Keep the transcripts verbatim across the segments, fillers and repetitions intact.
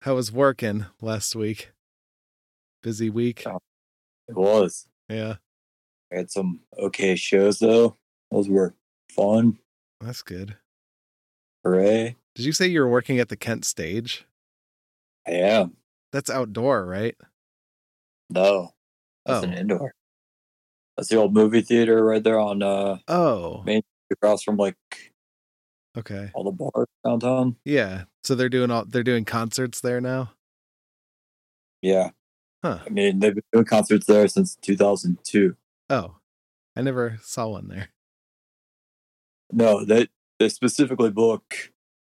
How was working last week? Busy week? Oh, it was. Yeah, I had some okay shows though. Those were fun. that's good. Hooray. Did you say you were working at the Kent Stage? I am. That's outdoor, right? No, that's an Oh. indoor. That's the old movie theater right there on uh Oh. Main Street across from like Okay. all the bars downtown. Yeah. So they're doing all they're doing concerts there now? Yeah. Huh. I mean they've been doing concerts there since two thousand two. Oh. I never saw one there. No, they they specifically book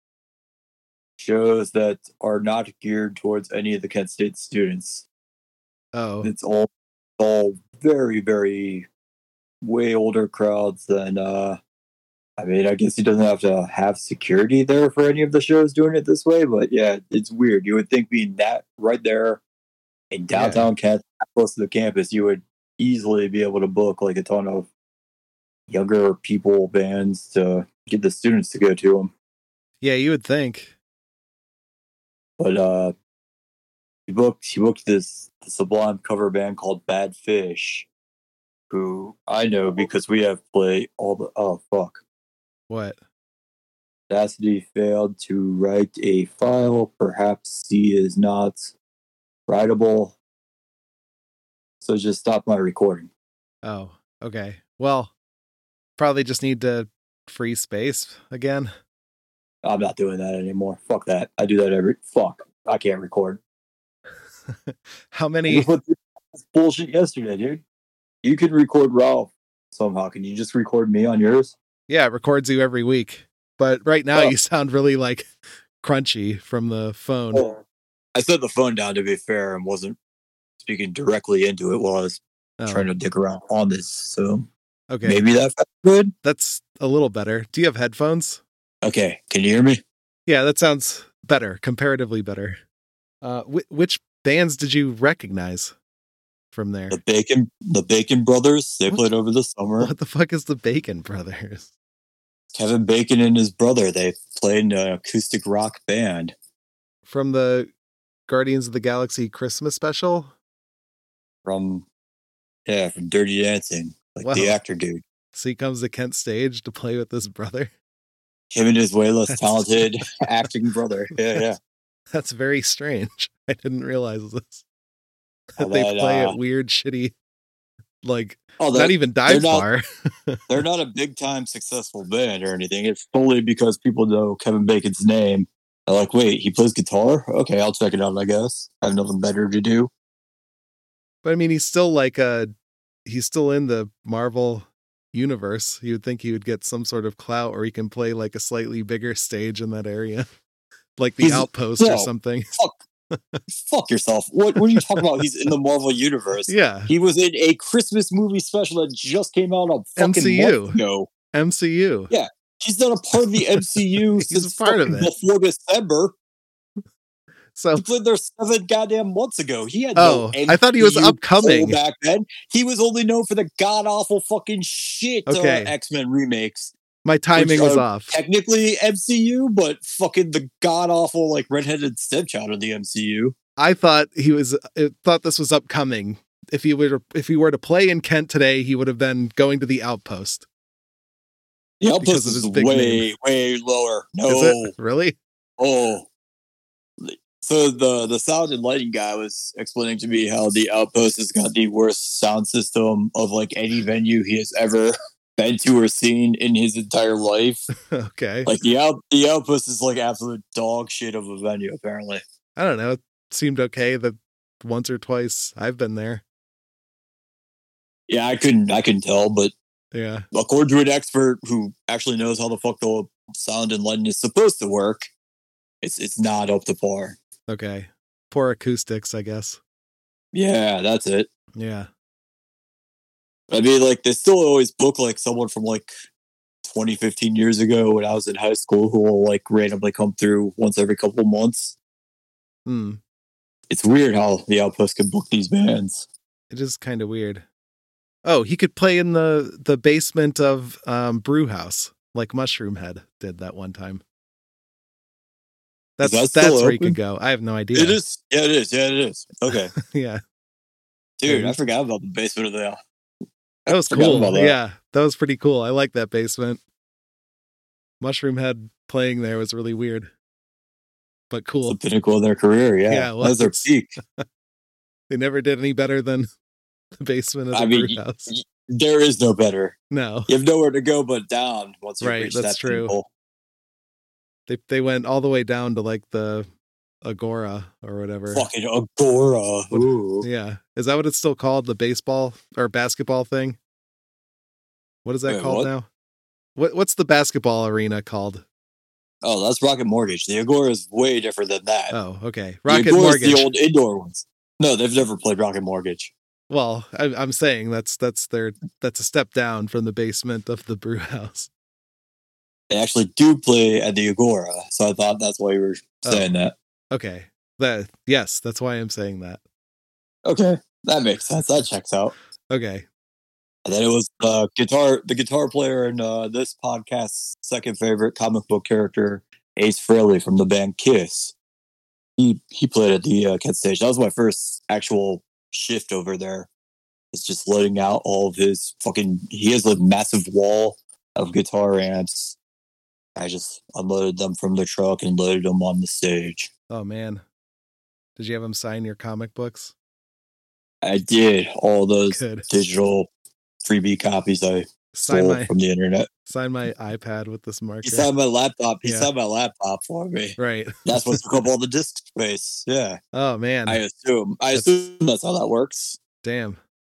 shows that are not geared towards any of the Kent State students. Oh. It's all all very, very way older crowds than uh I mean, I guess he doesn't have to have security there for any of the shows doing it this way, but yeah, it's weird. You would think being that right there in downtown Kent, close to the campus, you would easily be able to book like a ton of younger people bands to get the students to go to them. Yeah, you would think. But uh, he booked he booked this, this Sublime cover band called Bad Fish, who I know because we have played all the oh fuck. What? Audacity failed to write a file. Perhaps C is not writable. So just stop my recording. Oh, okay. Well, probably just need to free space again. I'm not doing that anymore. Fuck that. I do that every fuck. I can't record. How many bullshit yesterday, dude? You can record Ralph somehow. Can you just record me on yours? Yeah, it records you every week. But right now Oh. you sound really like crunchy from the phone. Oh. I set the phone down to be fair and wasn't speaking directly into it while I was Oh. trying to dig around on this. So Okay. maybe that's good. That's a little better. Do you have headphones? Okay. Can you hear me? Yeah, that sounds better, comparatively better. Uh, wh- which bands did you recognize from there? The Bacon, the Bacon Brothers. They What played over the summer. What the fuck is the Bacon Brothers? Kevin Bacon and his brother. They played in an acoustic rock band From the Guardians of the Galaxy Christmas special? from yeah from Dirty Dancing, like Wow. the actor dude. So he comes to Kent Stage to play with his brother? Him and his way less That's- talented acting brother. Yeah, yeah. That's very strange. I didn't realize this. That Oh, they that, play uh, at weird, shitty, like, Oh, not even dive not- bar. They're not a big time successful band or anything. It's solely because people know Kevin Bacon's name. They're like, wait, he plays guitar? Okay, I'll check it out, I guess. I have nothing better to do. But I mean, he's still like a, he's still in the Marvel universe. You would think he would get some sort of clout, or he can play like a slightly bigger stage in that area, like the He's- Outpost no. or something. Fuck yourself. What, what are you talking about? He's in the Marvel Universe. Yeah, He was in a Christmas movie special that just came out a fucking M C U. month ago. M C U. Yeah. He's not a part of the M C U He's since a part of fucking it. before December. So He played there seven goddamn months ago. He had Oh, no I thought he was M C U upcoming. pull back then. He was only known for the god awful fucking shit Okay. uh, X Men remakes. my timing Which was are off. Technically M C U, but fucking the god awful like redheaded stepchild of the M C U. I thought he was. I thought this was upcoming. If he were, if he were to play in Kent today, he would have been going to the Outpost. The Because Outpost of is his big way, name. way lower. No. Is it really? Oh. So the the sound and lighting guy was explaining to me how the Outpost has got the worst sound system of like any venue he has ever been to or seen in his entire life. Okay. Like the out the Outpost is like absolute dog shit of a venue, apparently. I don't know. It seemed okay that once or twice I've been there. Yeah, I couldn't I couldn't tell, but Yeah. according to an expert who actually knows how the fuck the sound and lighting is supposed to work, it's it's not up to par. Okay. Poor acoustics, I guess. Yeah, that's it. Yeah. I mean, like, they still always book, like, someone from, like, twenty, fifteen years ago when I was in high school who will, like, randomly come through once every couple of months. Hmm. It's weird how the Outpost can book these bands. It is kind of weird. Oh, he could play in the the basement of um, Brew House, like Mushroom Head did that one time. That's that that's still where you open? could go. I have no idea. It is. Yeah, it is. Yeah, it is. Okay. Yeah. Dude, Yeah, I forgot about the basement of the. that was forgot cool. about that. Yeah, that was pretty cool. I like that basement. Mushroom Head playing there was really weird, but It's cool. the pinnacle of their career. Yeah, Yeah, it that was their was. peak. They never did any better than the basement of the I mean, brew y- house. y- there is no better. No, You have nowhere to go but down once you Right, reach that's that true. pinnacle. they they went all the way down to like the Agora or whatever. Fucking Agora. What- Ooh. Yeah, is that what it's still called? The baseball or basketball thing? What is that Wait, called what? now? What what's the basketball arena called? Oh, that's Rocket Mortgage. The Agora is way different than that. Oh, okay, the Rocket Agora Mortgage. is the old indoor ones. No, they've never played Rocket Mortgage. Well, I, I'm saying that's that's their that's a step down from the basement of the brew house. They actually do play at the Agora, so I thought that's why you were saying Oh. that. Okay, that yes, that's why I'm saying that. Okay, that makes sense. That checks out. Okay, And then it was the guitar, the guitar player in uh, this podcast's second favorite comic book character, Ace Frehley from the band Kiss. He he played at the uh, Kent stage. That was my first actual shift over there. It's just letting out all of his fucking. He has a massive wall of guitar amps. I just unloaded them from the truck and loaded them on the stage. oh man, did you have him sign your comic books? I did all those Good. digital freebie copies I Sign stole my from the internet. sign my iPad with this marker. He signed my laptop. He Yeah. signed my laptop for me. Right. That's what took up all the disk space. Yeah, Oh man, I assume. I That's- assume that's how that works. damn.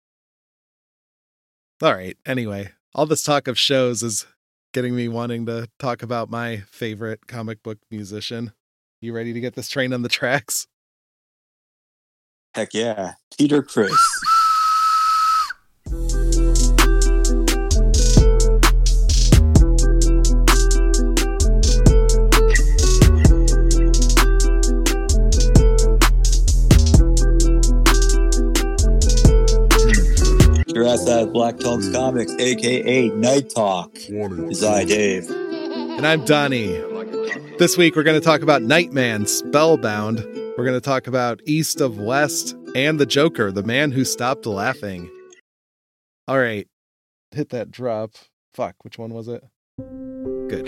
All right. Anyway, all this talk of shows is getting me wanting to talk about my favorite comic book musician. You ready to get this train on the tracks? Heck yeah, Peter Criss. Your ass at Black Tongues Comics, aka Night Talk. Is I, Dave. And I'm Donnie. This week we're going to talk about Nightman, Spellbound. We're going to talk about East of West and the Joker, the man who stopped laughing. All right. Hit that drop. Fuck, which one was it? Good.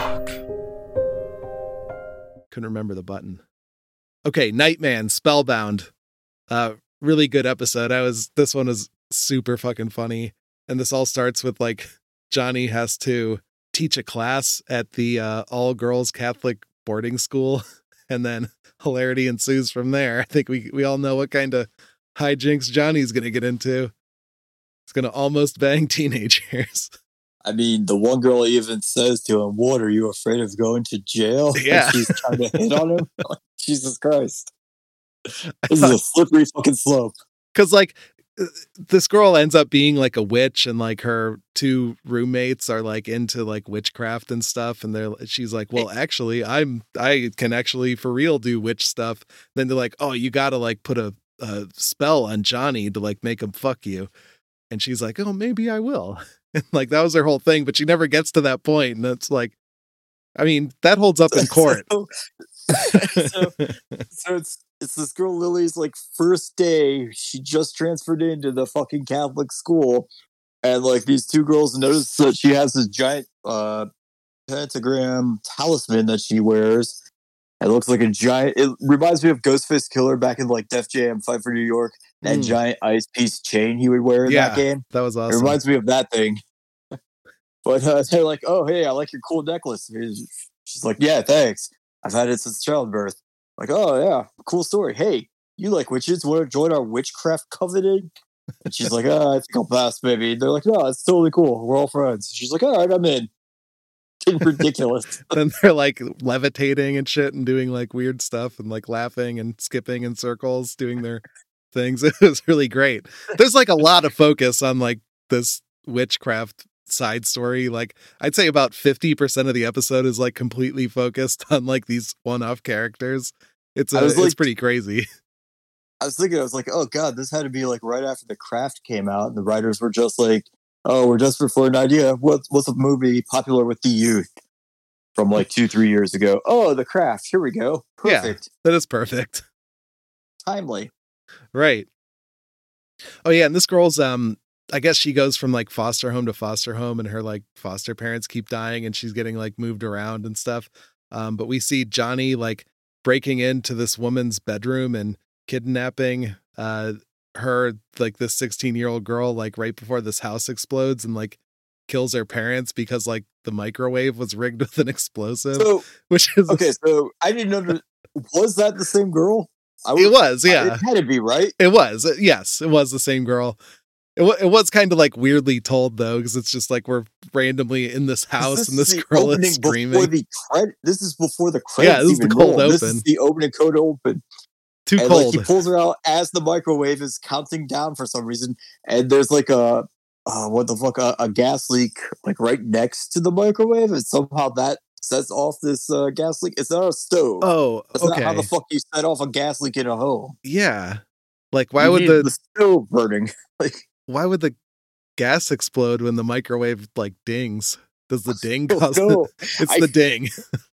Couldn't remember the button. Okay, Nightman, Spellbound. Uh, really good episode. I was, this one is super fucking funny. And this all starts with like Johnny has to teach a class at the uh, all girls Catholic boarding school. And then hilarity ensues from there. I think we, we all know what kind of hijinks Johnny's going to get into. He's going to almost bang teenagers. I mean, the one girl even says to him, "What, are you afraid of going to jail?" Yeah. And she's trying to hit on him. Like, Jesus Christ. This is a slippery fucking slope. Because like this girl ends up being like a witch, and like her two roommates are like into like witchcraft and stuff, and they're she's like, well, actually I'm I can actually for real do witch stuff. Then they're like, oh, you gotta like put a, a spell on Johnny to like make him fuck you. And she's like, oh, maybe I will. And like that was her whole thing, but she never gets to that point. And it's like, I mean, that holds up in court. So, so, so it's it's this girl Lily's like first day. She just transferred into the fucking Catholic school, and like these two girls notice that she has this giant uh, pentagram talisman that she wears. It looks like a giant. It reminds me of Ghostface Killer back in like Def Jam, Fight for New York. That Mm. giant ice piece chain he would wear in Yeah. that game. That was It awesome. reminds me of that thing. But uh, they're like, "Oh, hey, I like your cool necklace." She's like, "Yeah, thanks. I've had it since childbirth." Like, "Oh yeah, cool story. Hey, you like witches? Want to join our witchcraft covenant?" And she's like, "Oh, I think I'll pass, maybe." They're like, "No, it's totally cool. We're all friends." She's like, "All right, I'm in." It's ridiculous. Then they're like levitating and shit and doing like weird stuff and like laughing and skipping in circles, doing their things. It was really great. There's like a lot of focus on like this witchcraft side story. Like I'd say about fifty percent of the episode is like completely focused on like these one-off characters. It's I a, was it's like- pretty crazy. I was thinking, I was like, "Oh god, this had to be like right after The Craft came out, and the writers were just like, oh, we're desperate for an idea. What, what's a movie popular with the youth?" from like two, three years ago. Oh, The Craft. Here we go. Perfect. Yeah, that is perfect. Timely. Right. Oh yeah, and this girl's um I guess she goes from like foster home to foster home, and her like foster parents keep dying, and she's getting like moved around and stuff. Um, but we see Johnny like breaking into this woman's bedroom and kidnapping uh her, like this sixteen year old girl, like right before this house explodes, and like kills her parents because like the microwave was rigged with an explosive. So, which is okay, so I didn't know. Was that the same girl? I was, it was, yeah. It had to be, right? It was, yes, it was the same girl. It, w- it was kind of like weirdly told though, because it's just like we're randomly in this house this and this girl is screaming. The cred- this is before the credits. Yeah, this is the cold roll. open. This is the opening code open. Too and, cold. Like, he pulls her out as the microwave is counting down for some reason, and there's like a uh, what the fuck a, a gas leak like right next to the microwave, and somehow that sets off this uh, gas leak. It's not a stove. Oh, That's okay. not how the fuck you set off a gas leak in a home. Yeah, like why you would the, the stove burning? Like why would the gas explode when the microwave like dings? Does the ding oh, cause no. it? It's I, the ding.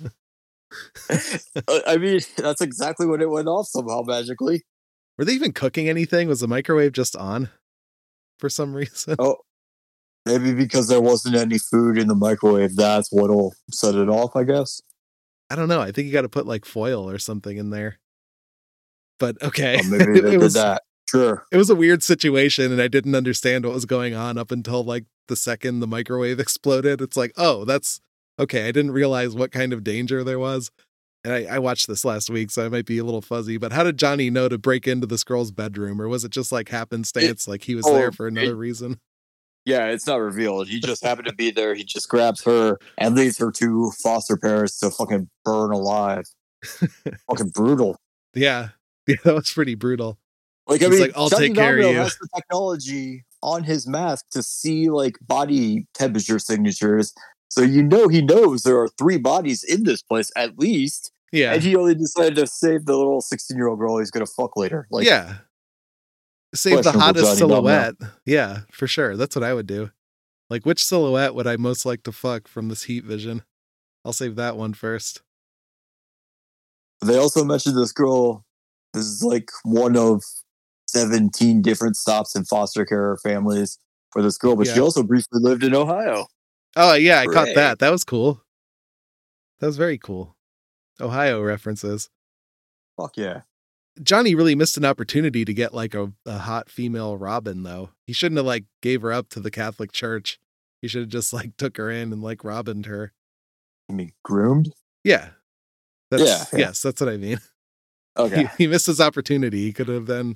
I mean, that's exactly when it went off somehow magically. Were they even cooking anything? Was the microwave just on for some reason? Oh, maybe because there wasn't any food in the microwave. That's what'll set it off, I guess. I don't know. I think you got to put like foil or something in there. But okay. Oh, maybe they it was, did that. Sure. It was a weird situation, and I didn't understand what was going on up until like the second the microwave exploded. It's like, oh, that's okay. I didn't realize what kind of danger there was. And I, I watched this last week, so I might be a little fuzzy. But how did Johnny know to break into this girl's bedroom? Or was it just like happenstance, it, like he was oh, there for another it, reason? Yeah, it's not revealed. He just happened to be there. He just grabs her and leaves her two foster parents to fucking burn alive. Fucking brutal. Yeah. Yeah, that was pretty brutal. Like, He's I mean, like, I'll Johnny take care Domino of you. has the technology on his mask to see like body temperature signatures. So you know he knows there are three bodies in this place at least. Yeah. And he only decided to save the little sixteen-year-old girl he's going to fuck later. Like, yeah. Save the hottest Johnny silhouette. Domino. Yeah, for sure. That's what I would do. Like, which silhouette would I most like to fuck from this heat vision? I'll save that one first. They also mentioned this girl. This is like one of seventeen different stops in foster care families for this girl, but yeah. she also briefly lived in Ohio. Oh, yeah, I Hooray. caught that. That was cool. That was very cool. Ohio references. Fuck yeah. Johnny really missed an opportunity to get like a, a hot female Robin, though. He shouldn't have like gave her up to the Catholic Church. He should have just like took her in and like Robined her. You mean groomed? Yeah. That's, yeah, yeah. Yes, that's what I mean. Okay. He, he missed his opportunity. He could have then,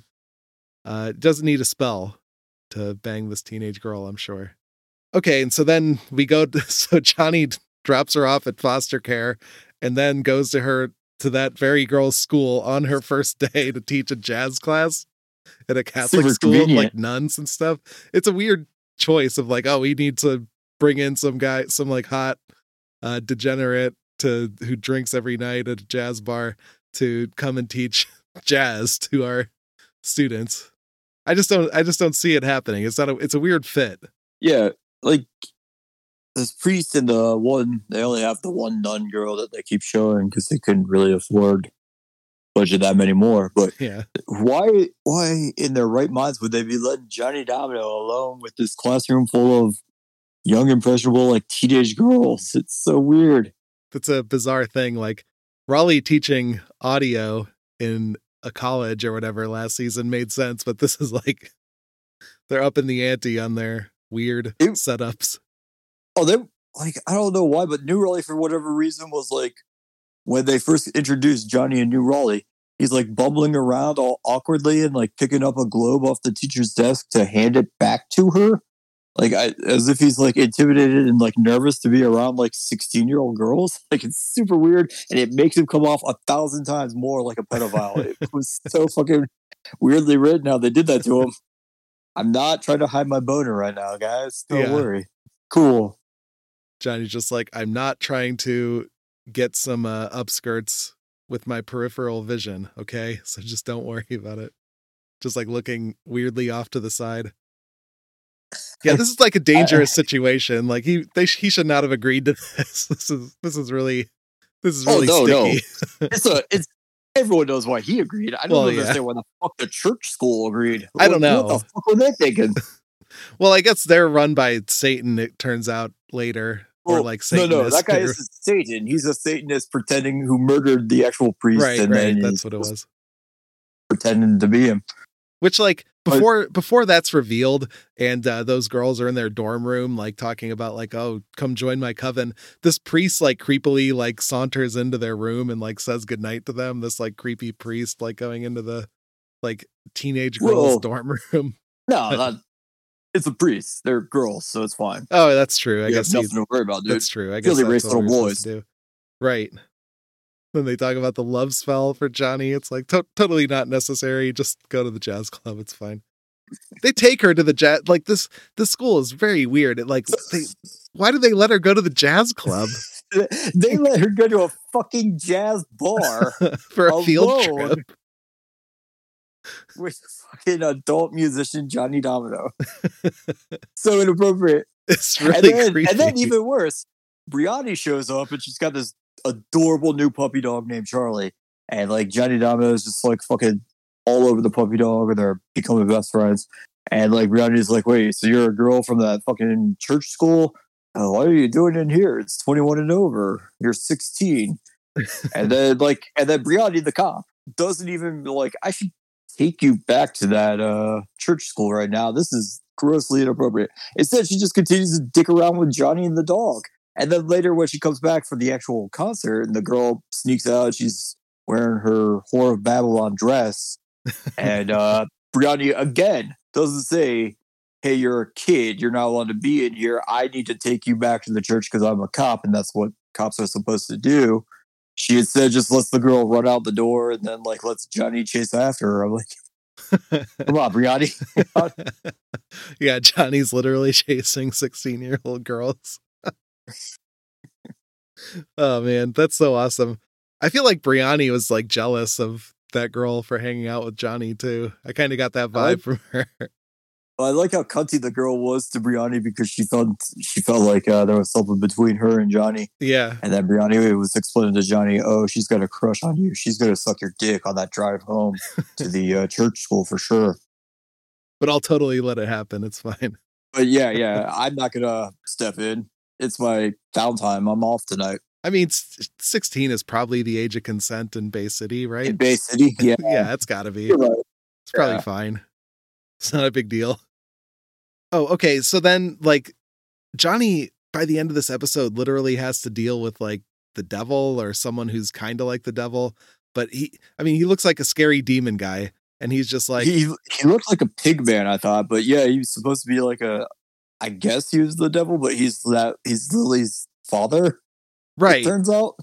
uh, doesn't need a spell to bang this teenage girl, I'm sure. Okay, and so then we go to, so Johnny drops her off at foster care and then goes to her, to that very girl's school on her first day to teach a jazz class at a Catholic Super school, convenient. like nuns and stuff. It's a weird choice of like, oh, we need to bring in some guy, some like hot uh, degenerate to who drinks every night at a jazz bar to come and teach jazz to our students. I just don't, I just don't see it happening. It's not a, it's a weird fit. Yeah. Like this priest and the one, they only have the one nun girl that they keep showing because they couldn't really afford budget that many more. But yeah, why, why in their right minds would they be letting Johnny Domino alone with this classroom full of young, impressionable, like teenage girls? It's so weird. That's a bizarre thing. Like Raleigh teaching audio in a college or whatever last season made sense, but this is like they're up in the ante on their weird it, setups. Oh, they like I don't know why, but New Raleigh for whatever reason was like when they first introduced Johnny in New Raleigh, he's like bumbling around all awkwardly and like picking up a globe off the teacher's desk to hand it back to her. Like, I, as if he's, like, intimidated and, like, nervous to be around, like, sixteen-year-old girls. Like, it's super weird, and it makes him come off a thousand times more like a pedophile. It was so fucking weirdly written how they did that to him. I'm not trying to hide my boner right now, guys. Don't yeah. worry. Cool. Johnny's just like, I'm not trying to get some uh, upskirts with my peripheral vision, okay? So just don't worry about it. Just, like, looking weirdly off to the side. Yeah, this is like a dangerous situation. Like he, they, he should not have agreed to this. This is, this is really, this is really oh, no, sticky. No. It's a, it's, everyone knows why he agreed. I don't Well, understand yeah. why the fuck the church school agreed. I don't What- know. What the fuck were they thinking? Well, I guess they're run by Satan, it turns out later. Or Well, like no, Satanist. no, that guy or- is Satan. He's a Satanist pretending who murdered the actual priest. right, and right. then That's he's what it was. pretending to be him. Which, like, But- before before that's revealed, and uh, those girls are in their dorm room, like talking about, like, oh, come join my coven. This priest, like, creepily, like, saunters into their room and like says goodnight to them. This like creepy priest, like, going into the like teenage girls' Whoa. dorm room. No, not, it's a priest. They're girls, so it's fine. Oh, that's true. I You guess have he- nothing to worry about, dude. that's true. I Feel guess they that's raise what we're little supposed to do. Right. Then they talk about the love spell for Johnny. It's like to- totally not necessary. Just go to the jazz club. It's fine. They take her to the jazz. Like this, this school is very weird. It like, they, why do they let her go to the jazz club They let her go to a fucking jazz bar for a field alone. trip? with fucking adult musician Johnny Domino. So inappropriate. It's really and, then, creepy. and then even worse, Brianni shows up and she's got this adorable new puppy dog named Charlie. And like Johnny Domino is just like fucking all over the puppy dog and they're becoming best friends. And like Brianni's like, wait, so you're a girl from that fucking church school? Oh, what are you doing in here? It's twenty-one and over. You're sixteen. and then like, and then Brianni, the cop, doesn't even like, I should take you back to that uh, church school right now. This is grossly inappropriate. Instead, she just continues to dick around with Johnny and the dog. And then later, when she comes back for the actual concert, and the girl sneaks out, she's wearing her Whore of Babylon dress. And uh, Brianni, again, doesn't say, hey, you're a kid. You're not allowed to be in here. I need to take you back to the church because I'm a cop, and that's what cops are supposed to do. She instead just lets the girl run out the door and then like lets Johnny chase after her. I'm like, come on, Brianni. Yeah, Johnny's literally chasing sixteen-year-old girls. Oh man, that's so awesome. I feel like Brianni was like jealous of that girl for hanging out with Johnny too. I kind of got that vibe I- from her. I like how cunty the girl was to Brianni because she felt she felt like uh, there was something between her and Johnny. Yeah. And then Brianni was explaining to Johnny, oh, she's got a crush on you. She's going to suck your dick on that drive home to the uh, church school for sure. But I'll totally let it happen. It's fine. But yeah, yeah, I'm not going to step in. It's my downtime. I'm off tonight. I mean, s- sixteen is probably the age of consent in Bay City, right? In Bay City, yeah. Yeah, it's got to be. You're right. It's probably Yeah. fine. It's not a big deal. Oh, okay. So then, like, Johnny, by the end of this episode, literally has to deal with, like, the devil or someone who's kind of like the devil. But he, I mean, he looks like a scary demon guy. And he's just like, he he looked like a pig man, I thought, but yeah, he was supposed to be like a. I guess he was the devil, but he's that he's Lily's father. right. It turns out,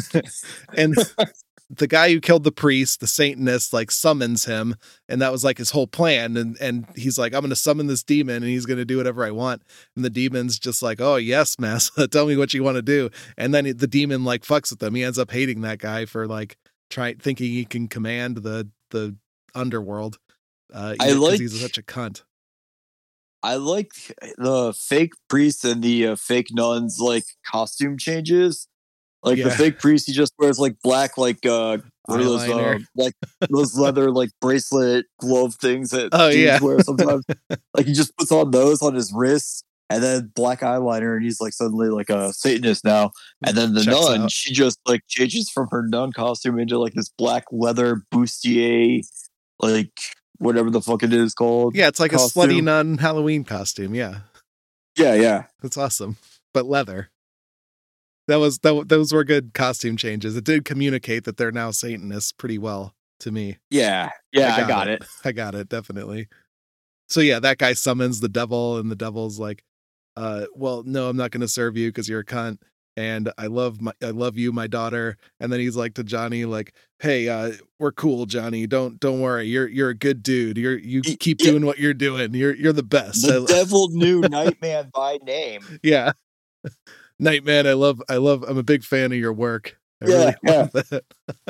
And the guy who killed the priest, the Satanist, like summons him. And that was like his whole plan. And and he's like, I'm going to summon this demon and he's going to do whatever I want. And the demon's just like, oh, yes, Massa, tell me what you want to do. And then the demon like fucks with him. He ends up hating that guy for like trying, thinking he can command the, the underworld. Uh, I because like- he's such a cunt. I like the fake priest and the uh, fake nuns like costume changes. Like Yeah. the fake priest, he just wears like black, like uh, what are those, uh, Eyeliner. like those leather like bracelet glove things that Oh, Jews yeah. wear sometimes. Like he just puts on those on his wrists and then black eyeliner, and he's like suddenly like a Satanist now. And then the Checks nun, out. she just like changes from her nun costume into like this black leather bustier, like whatever the fuck it is called. Yeah, it's like a costume. slutty nun Halloween costume. Yeah. Yeah, yeah. That's awesome. But leather. That was that, those were good costume changes. It did communicate that they're now Satanists pretty well to me. Yeah, yeah, I got, it. I got it, definitely. So yeah, that guy summons the devil and the devil's like, uh, well, no, I'm not gonna serve you because you're a cunt. And I love my I love you, my daughter. And then he's like to Johnny, like, hey, uh, we're cool, Johnny. Don't don't worry. You're you're a good dude. You're you Y- keep yeah. doing what you're doing. You're you're the best. The I- devil knew Nightman by name. Yeah. Nightman, I love I love I'm a big fan of your work. I Yeah, really love that.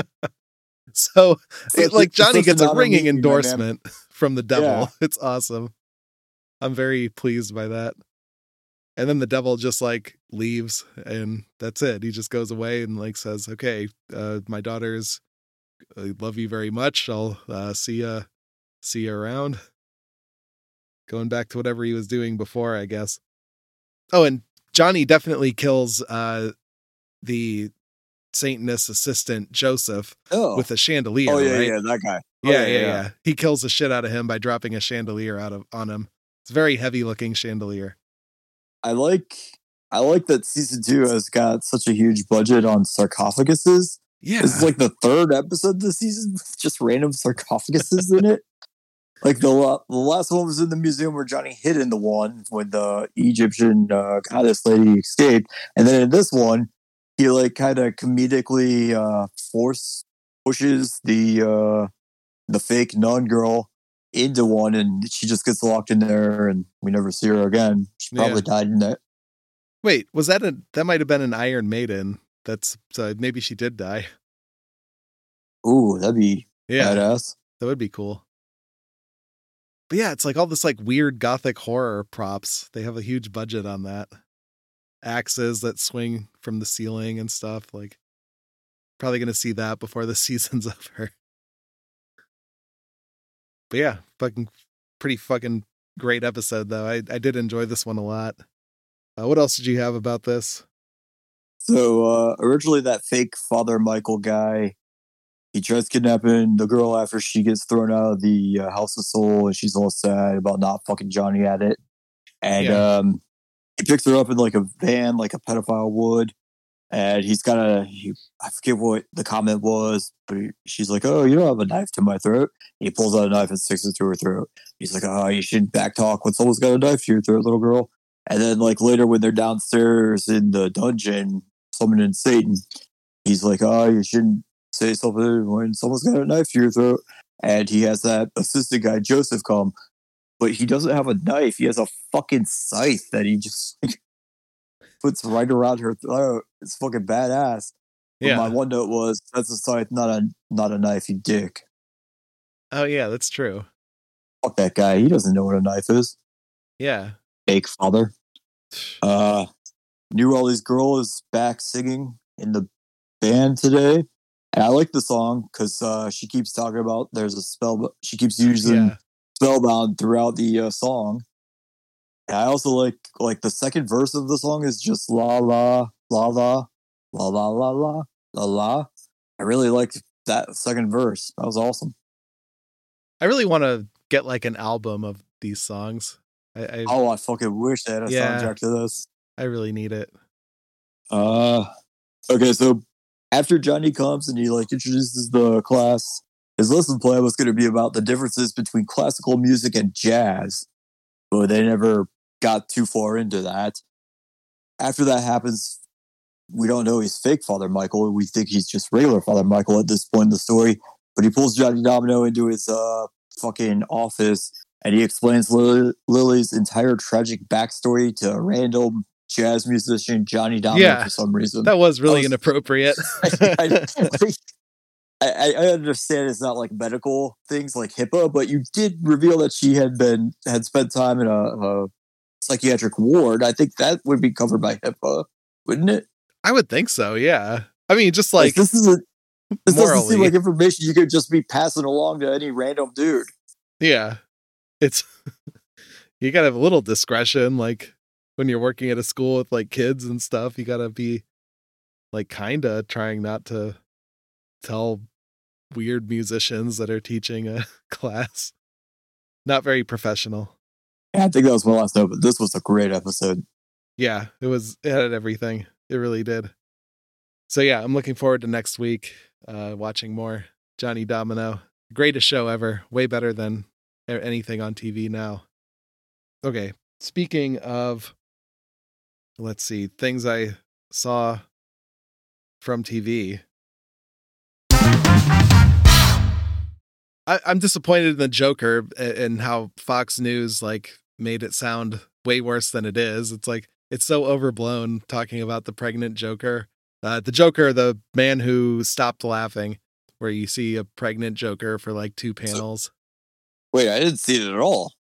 So Such it, like a- Johnny such gets an a honor ringing meeting you, my man. endorsement from the devil. Yeah. It's awesome. I'm very pleased by that. And then the devil just like leaves and that's it. He just goes away and like says, okay, uh, my daughters, I love you very much. I'll uh, see ya, see you around. Going back to whatever he was doing before, I guess. Oh, and Johnny definitely kills uh, the Satanist assistant, Joseph, oh. with a chandelier. Oh, yeah, right? yeah, that guy. Yeah, oh, yeah, yeah, yeah. He kills the shit out of him by dropping a chandelier out of on him. It's a very heavy looking chandelier. I like I like that season two has got such a huge budget on sarcophaguses. Yeah. This is like the third episode this season with just random sarcophaguses in it. Like the, the last one was in the museum where Johnny hid in the one when the Egyptian uh, goddess lady escaped. And then in this one, he like kind of comedically uh, force pushes the uh, the fake nun girl into one, and she just gets locked in there, and we never see her again. She probably yeah. died in that. Wait, was that a that might have been an Iron Maiden? That's so maybe she did die. Ooh, that'd be yeah, badass. That would be cool. But yeah, it's like all this like weird gothic horror props. They have a huge budget on that. Axes that swing from the ceiling and stuff. Like, probably gonna see that before the season's over. But yeah, fucking pretty fucking great episode though. I, I did enjoy this one a lot. Uh, what else did you have about this? So uh, originally that fake Father Michael guy, he tries kidnapping the girl after she gets thrown out of the uh, House of Soul, and she's all sad about not fucking Johnny at it. And yeah. um, he picks her up in like a van, like a pedophile would. And he's got a, he, I forget what the comment was, but he, she's like, oh, you don't have a knife to my throat. And he pulls out a knife and sticks it to her throat. He's like, oh, you should back talk when someone's got a knife to your throat, little girl. And then like later when they're downstairs in the dungeon, summoning Satan, he's like, oh, you shouldn't say something when someone's got a knife to your throat. And he has that assistant guy, Joseph, come. But he doesn't have a knife. He has a fucking scythe that he just... puts right around her throat. It's fucking badass. But yeah. My one note was, that's a scythe, not a not a knife, you dick. Oh yeah, that's true. Fuck that guy. He doesn't know what a knife is. Yeah. Fake father. Uh, New Ollie's girl is back singing in the band today. And I like the song because uh, she keeps talking about there's a spell. She keeps using yeah. Spellbound throughout the uh, song. And I also like like the second verse of the song is just la la la la la la la la la la. I really liked that second verse. That was awesome. I really want to get like an album of these songs. I, I oh, I fucking wish they had a yeah, soundtrack to this. I really need it. Uh, okay, so after Johnny comes and he like introduces the class, his lesson plan was going to be about the differences between classical music and jazz. But they never got too far into that. After that happens, we don't know he's fake Father Michael. We think he's just regular Father Michael at this point in the story. But he pulls Johnny Domino into his uh, fucking office and he explains Lily, Lily's entire tragic backstory to random jazz musician Johnny Domino yeah, for some reason. That was really that was, inappropriate. I, I, I understand it's not like medical things like HIPAA, but you did reveal that she had been had spent time in a, a psychiatric ward. I think that would be covered by HIPAA, wouldn't it? I would think so. Yeah. I mean, just like, like this is a this morally. Doesn't seem like information you could just be passing along to any random dude. Yeah, it's you gotta have a little discretion, like when you're working at a school with like kids and stuff. You gotta be like kinda trying not to tell weird musicians that are teaching a class. Not very professional. Yeah, I think that was my last note, but this was a great episode. Yeah, it was. It had everything. It really did. So yeah, I'm looking forward to next week, uh, watching more Johnny Domino. Greatest show ever. Way better than anything on T V now. Okay, speaking of, let's see, things I saw from T V. I, I'm disappointed in the Joker and how Fox News like made it sound way worse than it is. It's like it's so overblown talking about the pregnant Joker. Uh, the Joker, the man who stopped laughing, where you see a pregnant Joker for like two panels. So, wait, I didn't see it at all.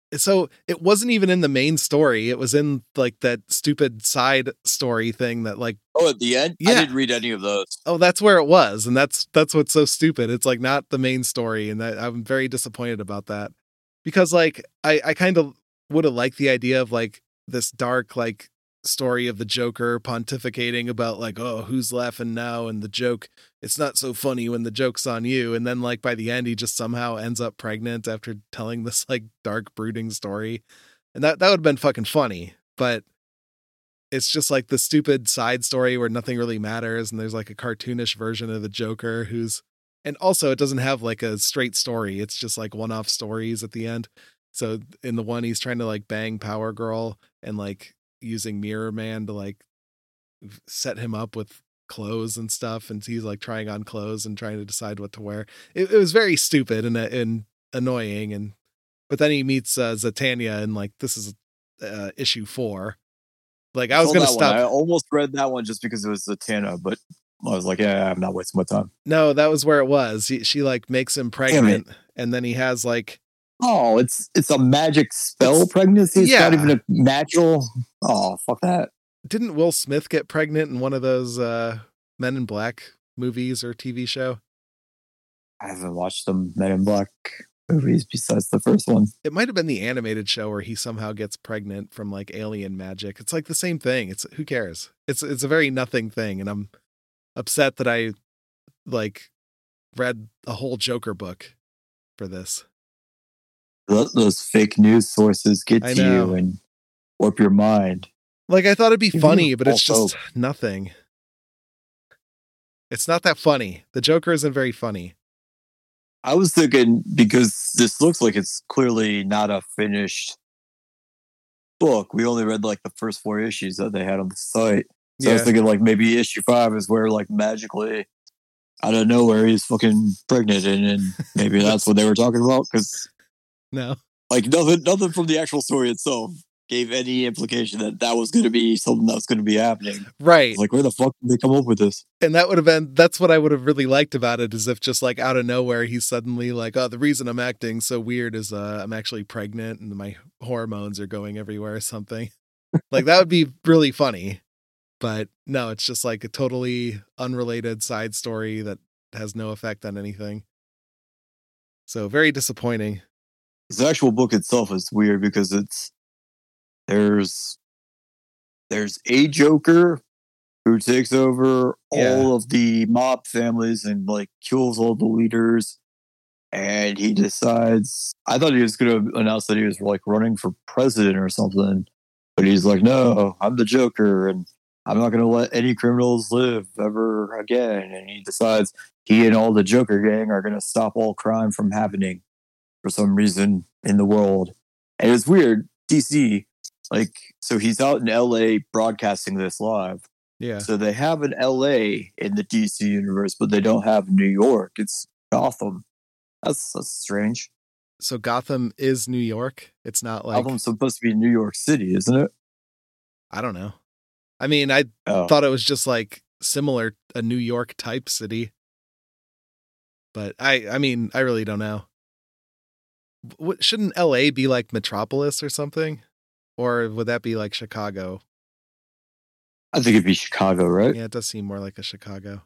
So it wasn't even in the main story. It was in like that stupid side story thing that like, Oh, at the end? Yeah. I didn't read any of those. oh, that's where it was. And that's, that's what's so stupid. It's like not the main story. And that, I'm very disappointed about that because like, I, I kind of would have liked the idea of like this dark, like story of the Joker pontificating about like, oh, who's laughing now? And the joke, it's not so funny when the joke's on you. And then like by the end, he just somehow ends up pregnant after telling this like dark brooding story. And that, that would have been fucking funny, but it's just like the stupid side story where nothing really matters. And there's like a cartoonish version of the Joker who's, and also it doesn't have like a straight story. It's just like one-off stories at the end. So in the one, he's trying to like bang Power Girl and like using Mirror Man to like set him up with clothes and stuff. And he's like trying on clothes and trying to decide what to wear. It, it was very stupid and, and annoying. And, but then he meets uh, Zatanna and like, this is uh, issue four. Like I was going to stop. One. I almost read that one just because it was Zatanna, but I was like, yeah, I'm not wasting my time. No, that was where it was. He, she like makes him pregnant and then he has like, oh, it's it's a magic spell it's, pregnancy. It's yeah. not even a natural. Oh, fuck that. Didn't Will Smith get pregnant in one of those uh, Men in Black movies or T V show? I haven't watched some Men in Black movies besides the first one. It might have been the animated show where he somehow gets pregnant from like alien magic. It's like the same thing. It's who cares? It's it's a very nothing thing, and I'm upset that I like read a whole Joker book for this. Those fake news sources get to you and warp your mind. Like I thought it'd be funny, but it's just nothing. It's not that funny. The Joker isn't very funny. I was thinking because this looks like it's clearly not a finished book. We only read like the first four issues that they had on the site. So yeah. I was thinking like maybe issue five is where like magically out of nowhere he's fucking pregnant and, and maybe that's what they were talking about because no, like nothing, nothing from the actual story itself gave any implication that that was going to be something that was going to be happening. Right. Like, where the fuck did they come up with this? And that would have been, that's what I would have really liked about it is if just like out of nowhere, he's suddenly like, oh, the reason I'm acting so weird is uh, I'm actually pregnant and my hormones are going everywhere or something. Like that would be really funny. But no, it's just like a totally unrelated side story that has no effect on anything. So very disappointing. The actual book itself is weird because it's, There's there's a Joker who takes over Yeah. all of the mob families and like kills all the leaders. And he decides, I thought he was going to announce that he was like running for president or something. But he's like, no, I'm the Joker and I'm not going to let any criminals live ever again. And he decides he and all the Joker gang are going to stop all crime from happening for some reason in the world. And it's weird. D C, like, so he's out in L A broadcasting this live. Yeah. So they have an L A in the D C universe, but they don't have New York. It's Gotham. That's, that's strange. So Gotham is New York. It's not like Gotham's supposed to be New York City, isn't it? I don't know. I mean, I Oh. thought it was just like similar, a New York type city. But I, I mean, I really don't know. What, shouldn't L A be like Metropolis or something? Or would that be like Chicago? I think it'd be Chicago, right? Yeah, it does seem more like a Chicago.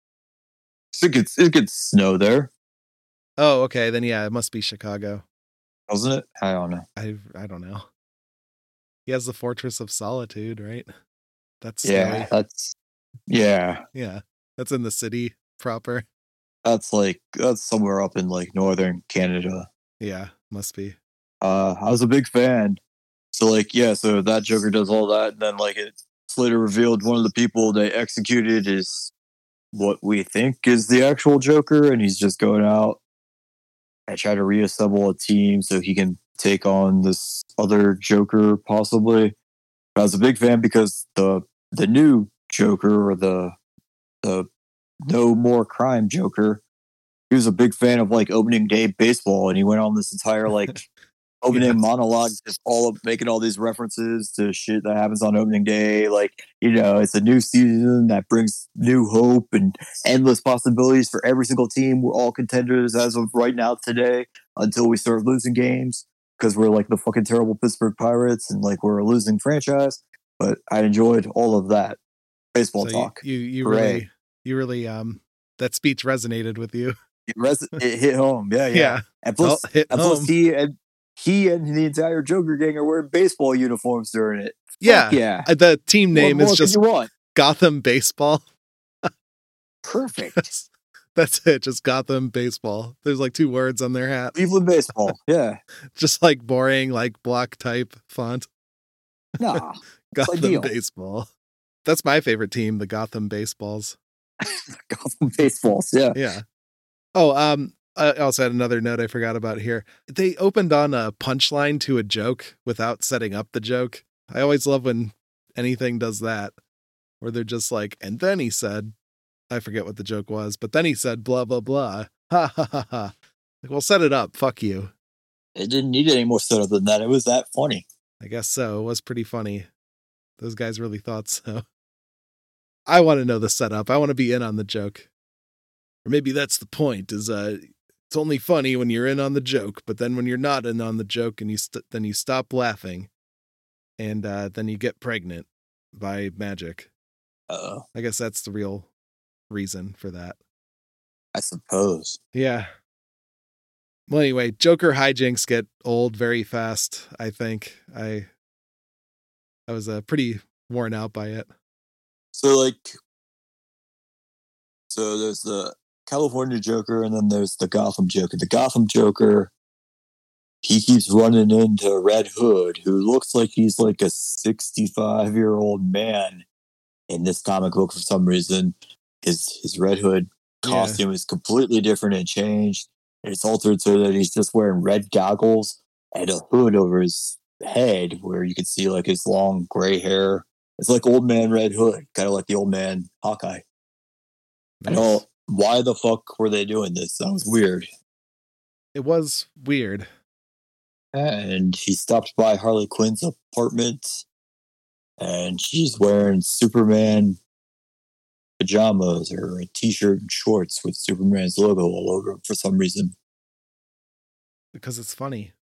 So it gets, it gets snow there, Oh, okay. Then yeah, it must be Chicago. doesn't it? I don't know. I I don't know. He has the Fortress of Solitude, right? That's Yeah, snowy. that's, yeah, Yeah. That's in the city proper. that's like, that's somewhere up in like northern Canada. Yeah, must be. Uh, I was a big fan. So like, yeah, so that Joker does all that, and then like it's later revealed one of the people they executed is what we think is the actual Joker, and he's just going out and trying to reassemble a team so he can take on this other Joker possibly. But I was a big fan because the the new Joker or the the no more crime Joker, he was a big fan of like opening day baseball, and he went on this entire like opening Yes. monologue, just all of making all these references to shit that happens on opening day. Like, you know, it's a new season that brings new hope and endless possibilities for every single team. We're all contenders as of right now today until we start losing games. because we're like the fucking terrible Pittsburgh Pirates and like we're a losing franchise. But I enjoyed all of that baseball So talk. you you, you Hooray. really you really um that speech resonated with you. It, res- it hit home. Yeah, yeah. Yeah. And plus, Well, hit and plus home. he and he and the entire Joker gang are wearing baseball uniforms during it. Yeah. Fuck yeah. Uh, The team name what is more just could you want? Gotham Baseball. Perfect. That's, that's it. Just Gotham Baseball. There's like two words on their hat. Cleveland baseball. Yeah. Just like boring, like block type font. Nah. Gotham ideal. Baseball. That's my favorite team, the Gotham Baseballs. Gotham baseballs. Yeah. Yeah. Oh, um, I also had another note I forgot about here. They opened on a punchline to a joke without setting up the joke. I always love when anything does that, where they're just like, and then he said, I forget what the joke was, but then he said, blah, blah, blah. Ha, ha, ha, ha. Like, well, set it up. Fuck you. It didn't need any more setup than that. It was that funny. I guess so. It was pretty funny. Those guys really thought so. I want to know the setup. I want to be in on the joke. Or maybe that's the point, is uh, it's only funny when you're in on the joke, but then when you're not in on the joke and you st- then you stop laughing and uh, then you get pregnant by magic. Uh-oh. I guess that's the real reason for that. I suppose. Yeah. Well, anyway, Joker hijinks get old very fast, I think. I I was uh, pretty worn out by it. So, like, so there's the California Joker, and then there's the Gotham Joker. The Gotham Joker, he keeps running into Red Hood, who looks like he's like a sixty-five-year-old man in this comic book for some reason. His his Red Hood costume yeah. is completely different and changed. And it's altered so that he's just wearing red goggles and a hood over his head where you can see like his long gray hair. It's like old man Red Hood, kind of like the old man Hawkeye. Nice. I don't why the fuck were they doing this? That was weird. It was weird. And he stopped by Harley Quinn's apartment and she's wearing Superman pajamas or a t-shirt and shorts with Superman's logo all over them for some reason. Because it's funny.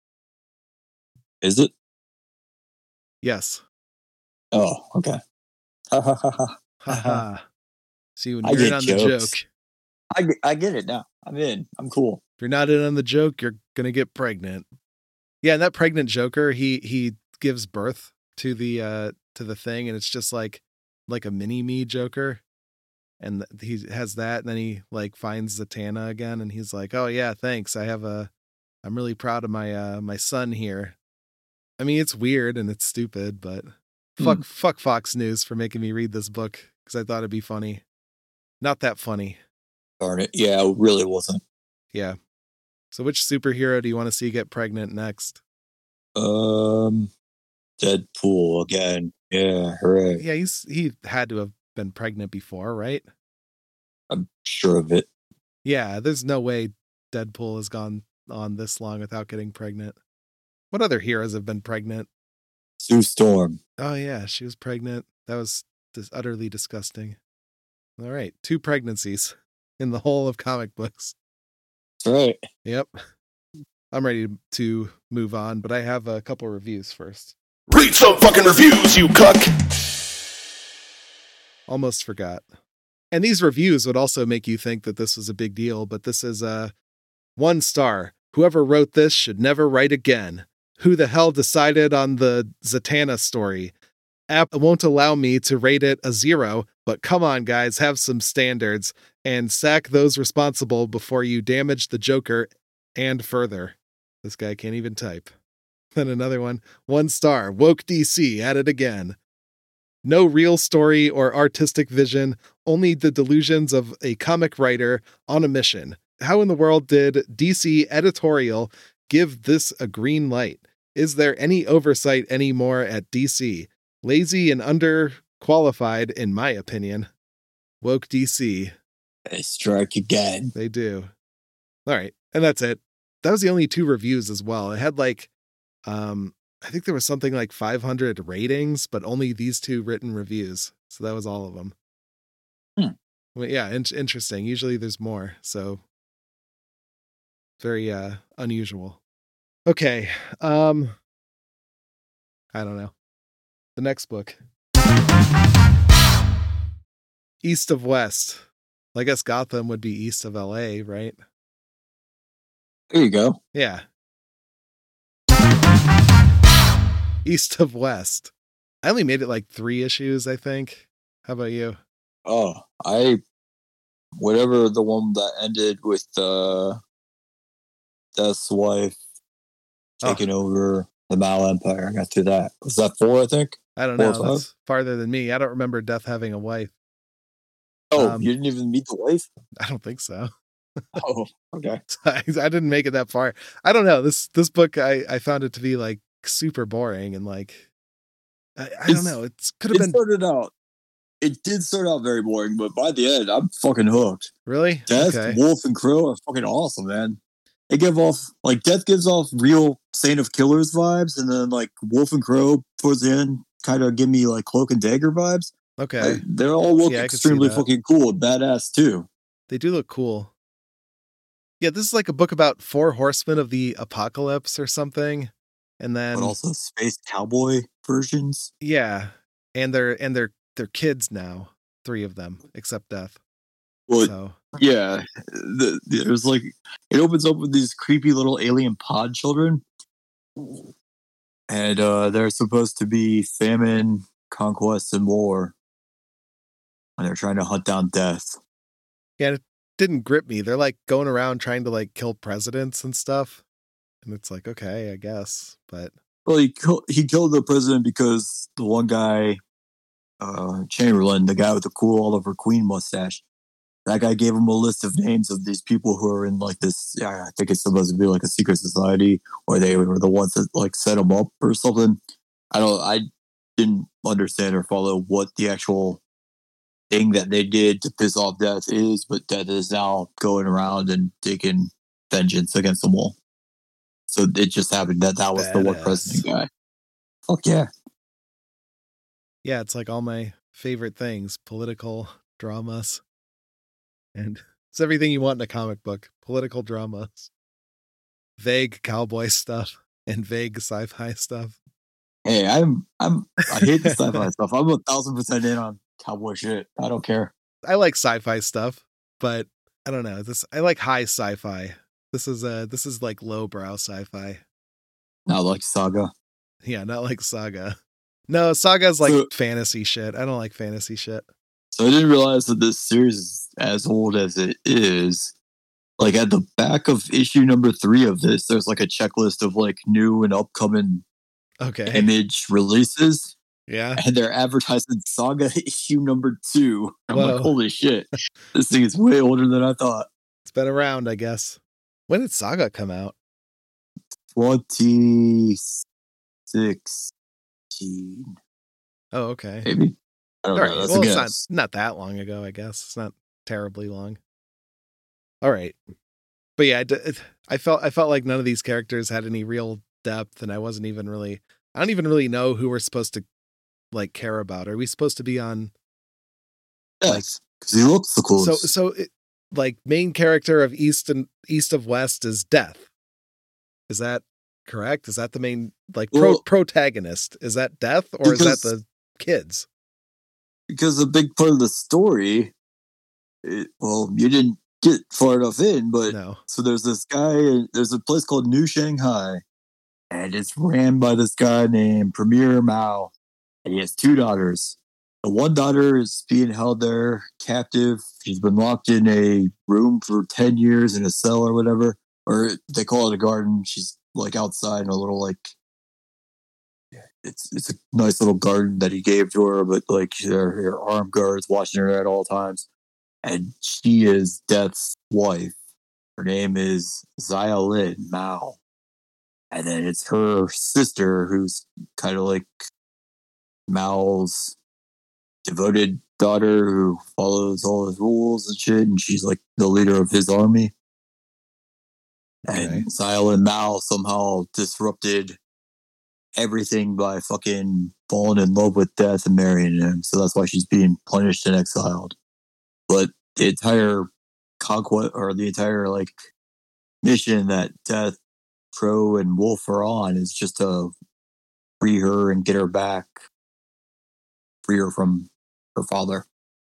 Is it? Yes. Oh, okay. Ha ha ha ha. Ha ha. See, when you're in on jokes. the joke. I get, I get it now. I'm in. I'm cool. If you're not in on the joke, you're going to get pregnant. Yeah, and that pregnant Joker, he he gives birth to the uh to the thing, and it's just like like a mini me Joker. And he has that, and then he like finds Zatanna again, and he's like, "Oh yeah, thanks. I have a, I'm really proud of my uh my son here." I mean, it's weird and it's stupid, but hmm. fuck fuck Fox News for making me read this book because I thought it'd be funny. Not that funny. Darn it! Yeah, it really wasn't. Yeah. So, which superhero do you want to see get pregnant next? Um, Deadpool again. Yeah, hooray! Yeah, he's he had to have been pregnant before, right? I'm sure of it. Yeah, there's no way Deadpool has gone on this long without getting pregnant. What other heroes have been pregnant? Sue Storm. Oh yeah, she was pregnant. That was just utterly disgusting. All right, two pregnancies in the whole of comic books. That's right. Yep. I'm ready to move on, but I have a couple reviews first. Read some fucking reviews, you cuck! Almost forgot. And these reviews would also make you think that this was a big deal, but this is a uh, one star. Whoever wrote this should never write again. Who the hell decided on the Zatanna story? App won't allow me to rate it a zero, but come on, guys, have some standards and sack those responsible before you damage the Joker and further. This guy can't even type. Then another one. One star. Woke D C at it again. No real story or artistic vision, only the delusions of a comic writer on a mission. How in the world did D C editorial give this a green light? Is there any oversight anymore at D C? Lazy and underqualified, in my opinion. Woke D C. They strike again. They do. All right. And that's it. That was the only two reviews as well. It had like, um, I think there was something like five hundred ratings, but only these two written reviews. So that was all of them. Hmm. Well, yeah, in- interesting. Usually there's more. So very uh, unusual. Okay. Um, I don't know. The next book. East of West. I guess Gotham would be east of L A, right? There you go. Yeah. East of West. I only made it like three issues, I think. How about you? Oh, I whatever the one that ended with uh Death's wife taking Oh, over the Mal Empire. I got through that. Was that four, I think? I don't Four or know. five? That's farther than me. I don't remember Death having a wife. Oh, Um, you didn't even meet the wife? I don't think so. Oh, okay. I, I didn't make it that far. I don't know. This this book, I, I found it to be like super boring and like I, I don't It's- know. It could have It been started out. It did start out very boring, but by the end, I'm fucking hooked. really Death, okay. Wolf, and Crow are fucking awesome, man. They give off like Death gives off real Saint of Killers vibes, and then like Wolf and Crow towards the end kind of give me like Cloak and Dagger vibes. Okay, Like, they're all look Yeah, I could see extremely that. fucking cool and badass too. they do look cool. Yeah, this is like a book about four horsemen of the apocalypse or something, and then But also space cowboy versions. yeah, and they're and they're they're kids now. Three of them, except Death. Well, So yeah, the, there's like it opens up with these creepy little alien pod children, and uh, they're supposed to be famine, conquest, and war, and they're trying to hunt down Death. yeah, it didn't grip me. They're like going around trying to like kill presidents and stuff, and it's like okay, I guess, but Well, he kill, he killed the president because the one guy, uh, Chamberlain, the guy with the cool Oliver Queen mustache, that guy gave him a list of names of these people who are in like this. Yeah, I think it's supposed to be like a secret society, or they were the ones that like set him up or something. I don't. I didn't understand or follow what the actual thing that they did to piss off Death is, but Death is now going around and taking vengeance against them all. So it just happened that that was the one Badass. president guy. Fuck yeah. yeah, it's like all my favorite things: political dramas, and it's everything you want in a comic book: political dramas, vague cowboy stuff, and vague sci-fi stuff. Hey, I'm I'm I hate the sci-fi stuff. I'm a thousand percent in on cowboy shit. I don't care. I like sci-fi stuff, but I don't know. This I like high sci-fi. This is uh this is like lowbrow sci-fi. Not like Saga. Yeah, not like Saga. No, Saga's like So- fantasy shit. I don't like fantasy shit. So I didn't realize that this series is as old as it is. Like at the back of issue number three of this, there's like a checklist of like new and upcoming Okay. Image releases, Yeah. and they're advertising Saga issue number two. I'm Whoa. like, holy shit, this thing is way older than I thought. It's been around, I guess. When did Saga come out? twenty sixteen, Oh, okay. maybe. I don't All know. right. That's Well, a it's not, guess. not that long ago, I guess. It's not terribly long. All right. But yeah, I, d- I felt I felt like none of these characters had any real depth, and I wasn't even really I don't even really know who we're supposed to like care about. Are we supposed to be on Yes, because he looks the so coolest. so it, like main character of East and East of West is Death? Is that correct? Is that the main like pro, Well- protagonist? Is that Death, or is that Because- the kids? Because a big part of the story, it, well, you didn't get far enough in, but No. so there's this guy, there's a place called New Shanghai, and it's ran by this guy named Premier Mao, and he has two daughters. The one daughter is being held there captive. She's been locked in a room for ten years in a cell or whatever, or they call it a garden. She's like outside in a little like, it's it's a nice little garden that he gave to her, but like her, her armed guards watching her at all times. And she is Death's wife. Her name is Xia Lin Mao. And then it's her sister, who's kind of like Mao's devoted daughter, who follows all his rules and shit. And she's like the leader of his army. Okay. And Xia Lin Mao somehow disrupted everything by fucking falling in love with Death and marrying him. So that's why she's being punished and exiled. But the entire conquest, or the entire like mission that Death Crow and Wolf are on is just to free her and get her back, free her from her father.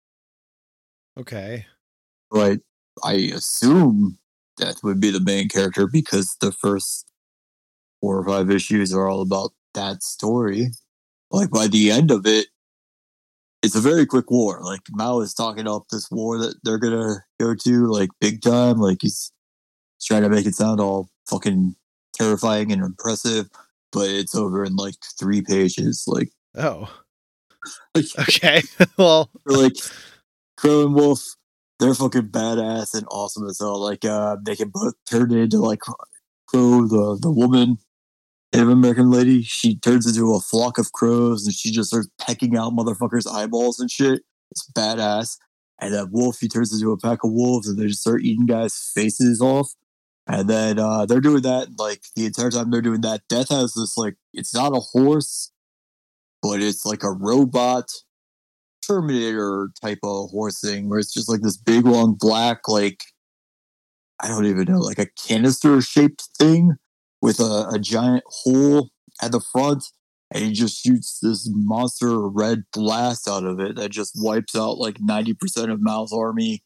Okay. But I assume Death would be the main character because the first four or five issues are all about that story. Like by the end of it, it's a very quick war. Like Mao is talking up this war that they're gonna go to, like big time. Like he's trying to make it sound all fucking terrifying and impressive, but it's over in like three pages. Like, Oh, like okay. Well, like Crow and Wolf, they're fucking badass and awesome as hell. Like, uh, they can both turn into like Crow, the the woman, Native American lady. She turns into a flock of crows and she just starts pecking out motherfuckers' eyeballs and shit. It's badass. And then Wolf, he turns into a pack of wolves and they just start eating guys' faces off. And then uh, they're doing that, like, the entire time they're doing that, Death has this, like, it's not a horse, but it's like a robot Terminator type of horse thing where it's just like this big, long, black, like, I don't even know, like a canister shaped thing with a, a giant hole at the front. And he just shoots this monster red blast out of it that just wipes out like ninety percent of Mao's army.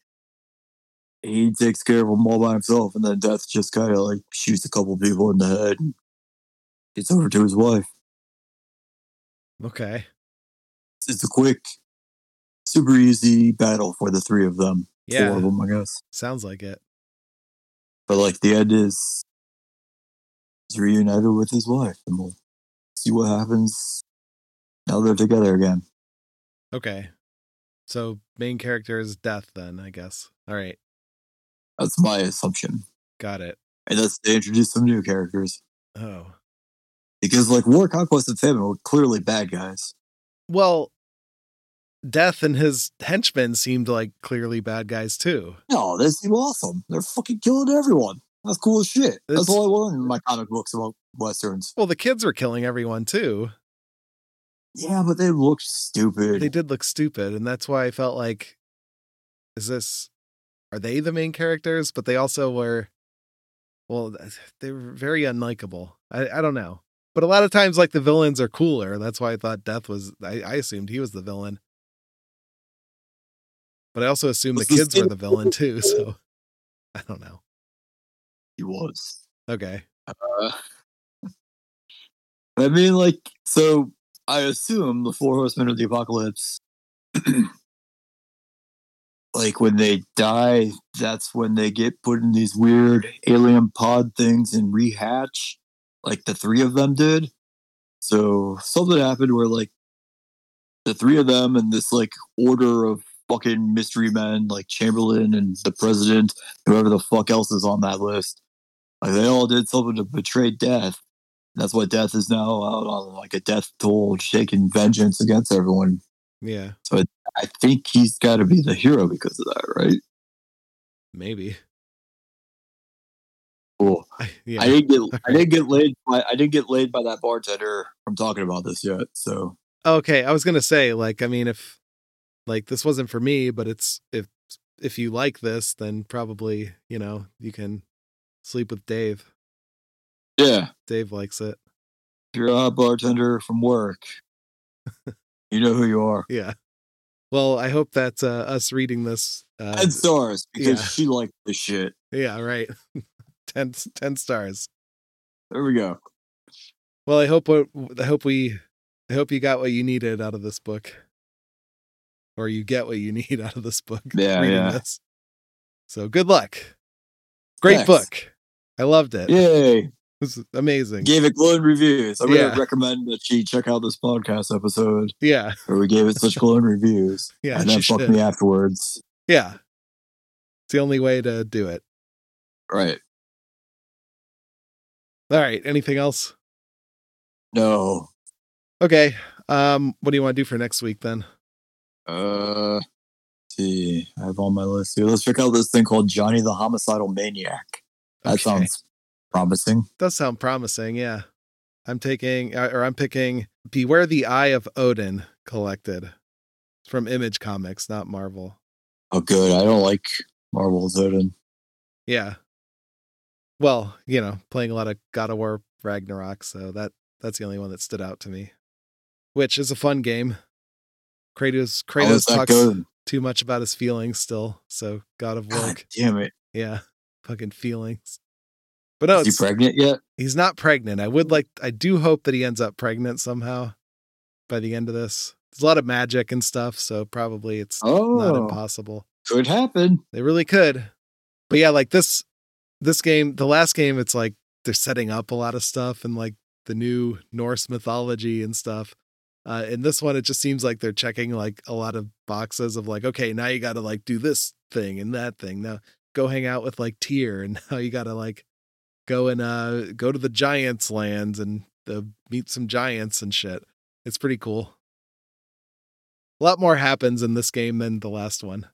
He takes care of them all by himself, and then Death just kind of like shoots a couple people in the head and gets over to his wife. okay. It's a quick, super easy battle for the three of them. Yeah. Four of them, I guess. Sounds like it. But like the end is he's reunited with his wife, and we'll see what happens now they're together again. Okay. So main character is Death then, I guess. All right. That's my assumption. Got it. And that's they introduce some new characters. Oh. Because like War, Conquest, and Famine were clearly bad guys. Well, Death and his henchmen seemed like clearly bad guys too. No, they seem awesome. They're fucking killing everyone. That's cool as shit. That's It's- all I want in my comic books about Westerns. Well, the kids were killing everyone too. Yeah, but they look stupid. They did look stupid, and that's why I felt like, is this, are they the main characters? But they also were, well, they were very unlikable. I, I don't know. But a lot of times, like, the villains are cooler. That's why I thought Death was, I, I assumed he was the villain. But I also assumed Was the the kids were same- the villain too, so I don't know. He was. Okay. Uh, I mean, like, so I assume the Four Horsemen of the Apocalypse, like, when they die, that's when they get put in these weird alien pod things and rehatch, like the three of them did. So something happened where, like, the three of them and this, like, order of fucking mystery men, like Chamberlain and the president, whoever the fuck else is on that list, like, they all did something to betray Death. That's why Death is now out on like a death toll, taking vengeance against everyone. Yeah, So I think he's got to be the hero because of that, right? maybe. Cool. I, yeah. I didn't get I didn't get laid by I didn't get laid by that bartender from talking about this yet. So Okay, I was gonna say, like, I mean, if like this wasn't for me, but it's if if you like this, then probably, you know, you can sleep with Dave. yeah, Dave likes it. if you're a hot bartender from work, you know who you are. Yeah. Well, I hope that uh, us reading this. Uh, ten stars because yeah. she liked this shit. yeah, right. ten, ten stars. There we go. Well, I hope what I hope we I hope you got what you needed out of this book, or you get what you need out of this book. Yeah, reading yeah. This. So good luck. Great Thanks. book. I loved it. Yay! It was amazing. Gave it glowing reviews. I'm Yeah. gonna recommend that she check out this podcast episode Yeah, where we gave it such glowing reviews. yeah, and then she fuck should. me afterwards. Yeah. It's the only way to do it. Right. All right. Anything else? No. Okay. Um, what do you want to do for next week then? Uh let's see. I have on my list here. Let's check out this thing called Johnny the Homicidal Maniac. That Okay. sounds promising. Does sound promising, yeah. I'm taking uh, or I'm picking Beware the Eye of Odin collected. It's from Image Comics, not Marvel. Oh good. I don't like Marvel's Odin. Yeah. Well, you know, playing a lot of God of War Ragnarok, so that that's the only one that stood out to me. Which is a fun game. Kratos How is Kratos that talks going? too much about his feelings still, so God of War. God damn it. Yeah, fucking feelings. But no, Is he it's, pregnant yet? he's not pregnant. I would like, I do hope that he ends up pregnant somehow by the end of this. There's a lot of magic and stuff, so probably it's not Oh, impossible. could happen. They really could. But yeah, like this, this game, the last game, it's like they're setting up a lot of stuff and like the new Norse mythology and stuff. Uh, in this one, it just seems like they're checking like a lot of boxes of like, okay, now you got to like do this thing and that thing. Now go hang out with like Tyr, and now you got to like go and uh, go to the giants' lands and uh, meet some giants and shit. It's pretty cool. A lot more happens in this game than the last one.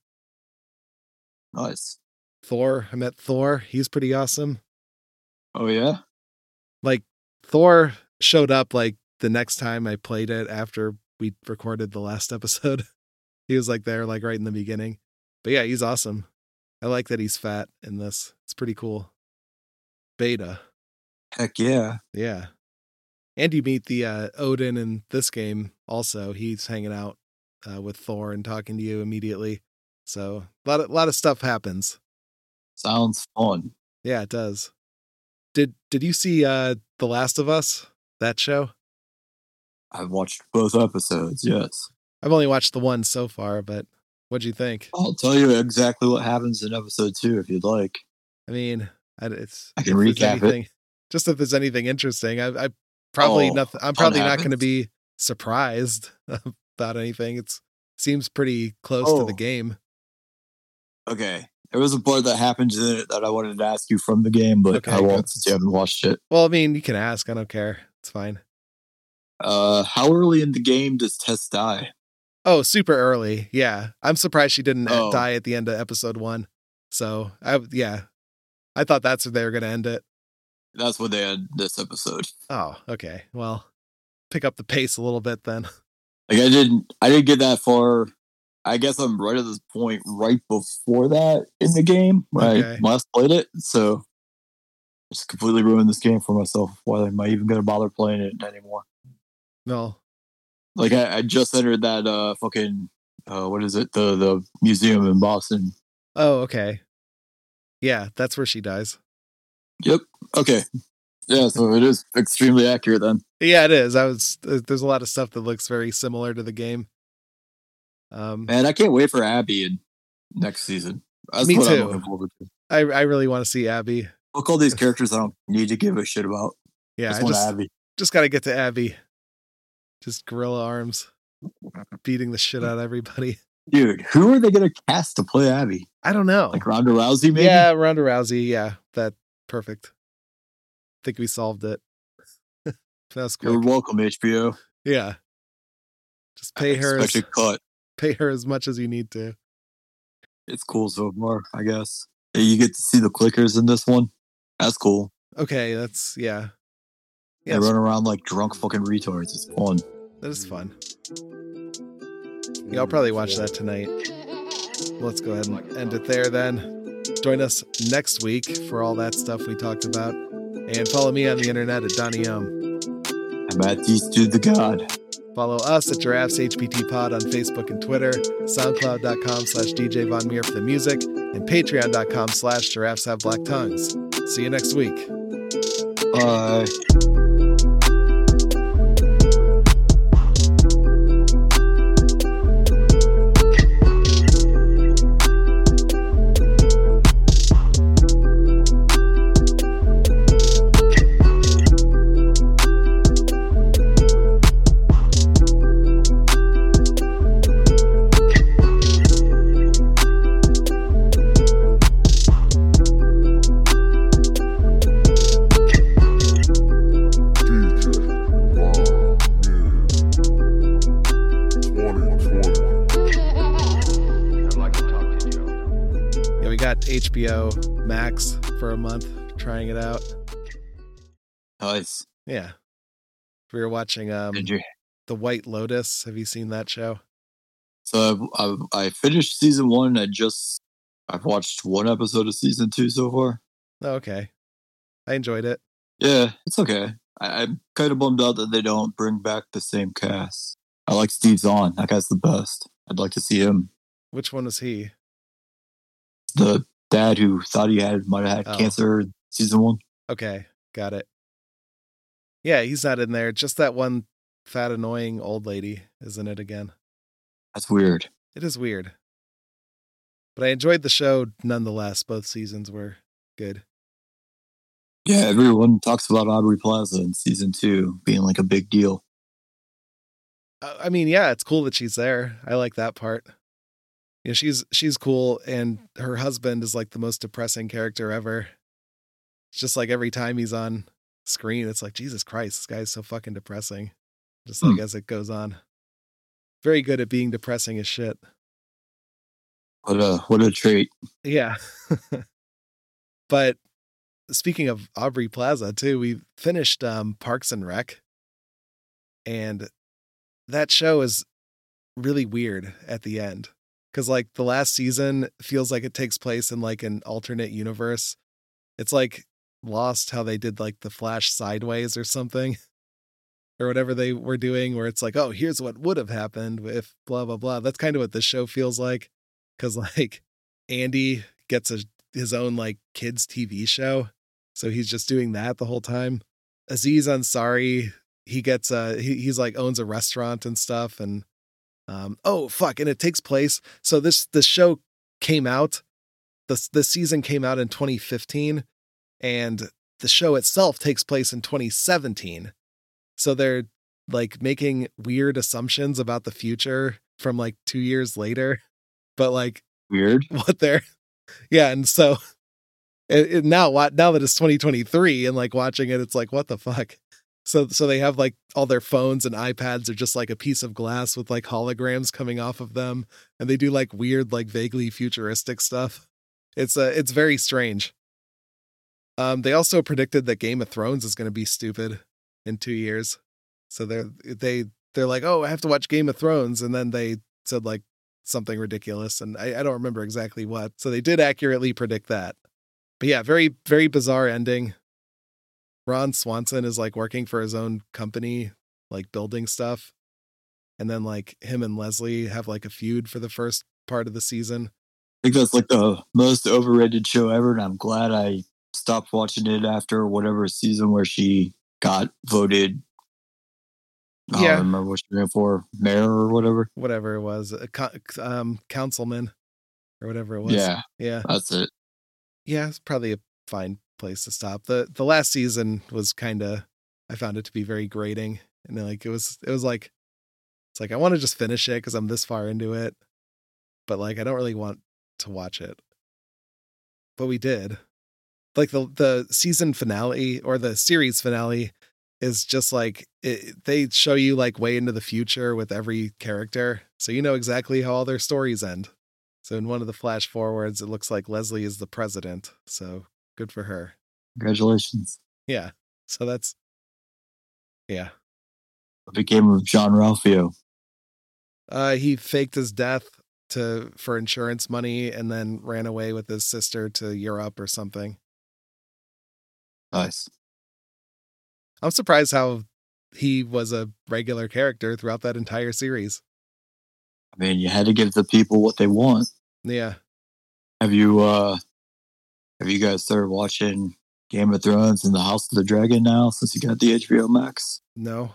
Nice. Thor, I met Thor. He's pretty awesome. Oh, yeah? Like Thor showed up like the next time I played it after we recorded the last episode. He was like there, like right in the beginning. But yeah, he's awesome. I like that he's fat in this. It's pretty cool. Beta. Heck yeah. Yeah. And you meet the uh, Odin in this game also. He's hanging out uh, with Thor and talking to you immediately. So a lot of, lot of stuff happens. Sounds fun. Yeah, it does. Did Did you see uh, The Last of Us, that show? I've watched both episodes, yes. I've only watched the one so far, but what'd you think? I'll tell you exactly what happens in episode two if you'd like. I mean, I, it's I can if there's recap anything, it. Just if there's anything interesting, I, I probably Oh, nothing. I'm ton probably not going to happens. be surprised about anything. It's seems pretty close to the Oh. game. Okay. There was a part that happens in it that I wanted to ask you from the game, but Okay, I won't good. since you haven't watched it. Well, I mean, you can ask. I don't care. It's fine. Uh, how early in the game does Tess die? Oh, super early. Yeah, I'm surprised she didn't Oh. die at the end of episode one. So, I yeah, I thought that's where they were going to end it. That's what they had this episode. Oh, okay. Well, pick up the pace a little bit then. Like I didn't, I didn't get that far. I guess I'm right at this point, right before that in the game when Okay. I last played it. So I just completely ruined this game for myself. Why am I even going to bother playing it anymore? No. Like I, I just entered that uh fucking uh what is it the the museum in Boston. Oh, okay. Yeah, that's where she dies. Yep. Okay. Yeah. So it is extremely accurate then. Yeah, it is. I was. There's a lot of stuff that looks very similar to the game. Um, Man, I can't wait for Abby in next season. That's Me what too. I'm looking forward to. I I really want to see Abby. Look, all these characters I don't need to give a shit about. Yeah, just I want just Abby. just got to get to Abby. Just gorilla arms, beating the shit out of everybody. Dude, who are they going to cast to play Abby? I don't know. Like Ronda Rousey, maybe? Yeah, Ronda Rousey. Yeah, that perfect. Think we solved it. That's You're quick. welcome, H B O. Yeah. Just pay her as, Expected cut. pay her as much as you need to. It's cool so far, I guess. Hey, you get to see the clickers in this one. That's cool. Okay, that's yeah. They Yeah, run around like drunk fucking retards. It's fun. that is fun. Yeah, I'll probably watch that tonight. Let's go ahead and end it there then. Join us next week for all that stuff we talked about. And follow me on the internet at Donnie Ohm. I'm at These Dude the God. Follow us at Giraffes H P T Pod on Facebook and Twitter, soundcloud.com slash DJ Von Muir for the music, and patreon.com slash giraffes have black tongues. See you next week. Bye. Yeah, we got H B O Max for a month, trying it out. Nice. Yeah. We were watching um, Did you? The White Lotus. Have you seen that show? So I've, I've, I finished season one. I just I've watched one episode of season two so far. Oh, okay. I enjoyed it. Yeah, it's okay. I, I'm kind of bummed out that they don't bring back the same cast. I like Steve Zahn. That guy's the best. I'd like to see him. Which one was he? The dad who thought he had might have had Oh. cancer in season one. Okay, got it. Yeah, he's not in there. Just that one fat, annoying old lady is in it again. That's weird. It is weird. But I enjoyed the show nonetheless. Both seasons were good. Yeah, everyone talks about Aubrey Plaza in season two being like a big deal. Uh, I mean, yeah, it's cool that she's there. I like that part. Yeah, she's she's cool, and her husband is like the most depressing character ever. It's just like every time he's on screen, it's like, Jesus Christ, this guy's so fucking depressing. Just like Hmm. as it goes on. Very good at being depressing as shit. What a what a trait. Yeah. But speaking of Aubrey Plaza too, we finished um, Parks and Rec, and that show is really weird at the end. Cause like the last season feels like it takes place in like an alternate universe. It's like Lost, how they did like the Flash sideways or something, or whatever they were doing, where it's like, oh, here's what would have happened if blah, blah, blah. That's kind of what this show feels like. Cause like Andy gets a, his own like kids T V show. So he's just doing that the whole time. Aziz Ansari, he gets a, he, he's like owns a restaurant and stuff. And Um, oh fuck. And it takes place. So this, this show came out, this, this season came out in twenty fifteen, and the show itself takes place in twenty seventeen. So they're like making weird assumptions about the future from like two years later, but like Weird. what they're, yeah. And so it, it now, what, now that it's twenty twenty-three and like watching it, it's like, what the fuck? So, so they have like all their phones and iPads are just like a piece of glass with like holograms coming off of them. And they do like weird, like vaguely futuristic stuff. It's uh, it's very strange. Um, they also predicted that Game of Thrones is going to be stupid in two years. So they're, they, they're like, oh, I have to watch Game of Thrones. And then they said like something ridiculous. And I, I don't remember exactly what. So they did accurately predict that. But yeah, very, very bizarre ending. Ron Swanson is like working for his own company, like building stuff. And then like him and Leslie have like a feud for the first part of the season. I think that's like the most overrated show ever, and I'm glad I stopped watching it after whatever season where she got voted. I Yeah. don't remember what she ran for, mayor or whatever. Whatever it was, a co- um, councilman or whatever it was. Yeah, Yeah. that's it. Yeah. It's probably a fine place to stop. The, the last season was kind of, I found it to be very grating. And like, it was, it was like, it's like, I want to just finish it because I'm this far into it. But like, I don't really want to watch it. But we did. Like the, the season finale or the series finale is just like, it, they show you like way into the future with every character. So you know exactly how all their stories end. So in one of the flash forwards, it looks like Leslie is the president. So good for her. Congratulations. Yeah. So that's, yeah. What became of John Ralphio? Uh, he faked his death to, for insurance money and then ran away with his sister to Europe or something. Nice. I'm surprised how he was a regular character throughout that entire series. I mean, you had to give the people what they want. Yeah. Have you, uh, have you guys started watching Game of Thrones and the House of the Dragon now since you got the H B O Max? No.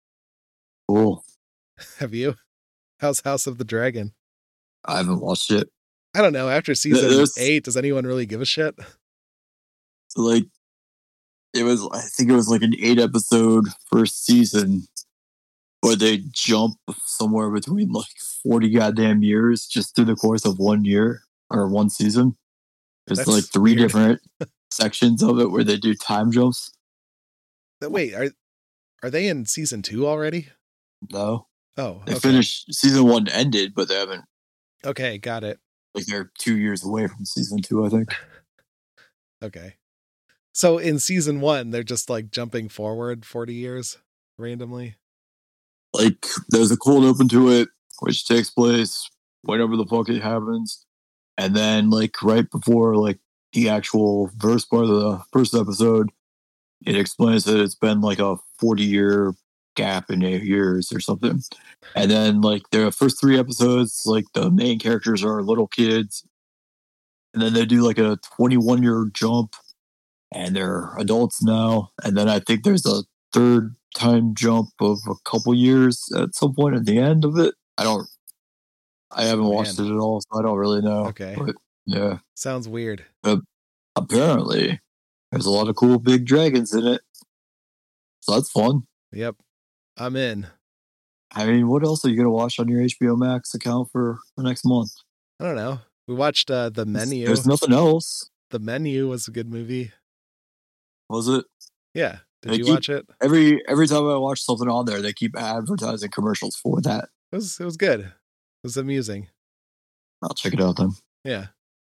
Cool. Have you? How's House of the Dragon? I haven't watched it. I don't know. After season There's- eight, does anyone really give a shit? Like, it was, I think it was like an eight episode first season where they jump somewhere between like forty goddamn years just through the course of one year or one season. There's That's like three weird. different sections of it where they do time jumps. But wait, are are they in season two already? No. Oh, They okay. finished, season one ended, but they haven't, Okay, got it. like, they're two years away from season two, I think. Okay. So in season one, they're just like jumping forward forty years randomly. Like, there's a cold open to it, which takes place whenever the fuck it happens. And then, like, right before, like, the actual first part of the first episode, it explains that it's been like a forty year gap in eight years or something. And then like the first three episodes, like the main characters are little kids. And then they do like a twenty-one year jump and they're adults now. And then I think there's a third time jump of a couple years at some point at the end of it. I don't, I haven't Man. watched it at all, so I don't really know. Okay. But yeah, Sounds weird. apparently there's a lot of cool big dragons in it. So that's fun. Yep. I'm in. I mean, what else are you going to watch on your H B O Max account for the next month? I don't know. We watched uh, The There's- Menu. There's nothing else. The Menu was a good movie. Was it? Yeah. Did They you keep- watch it? Every every time I watch something on there, they keep advertising commercials for that. It was it was good. It was amusing. I'll check it out then. Yeah.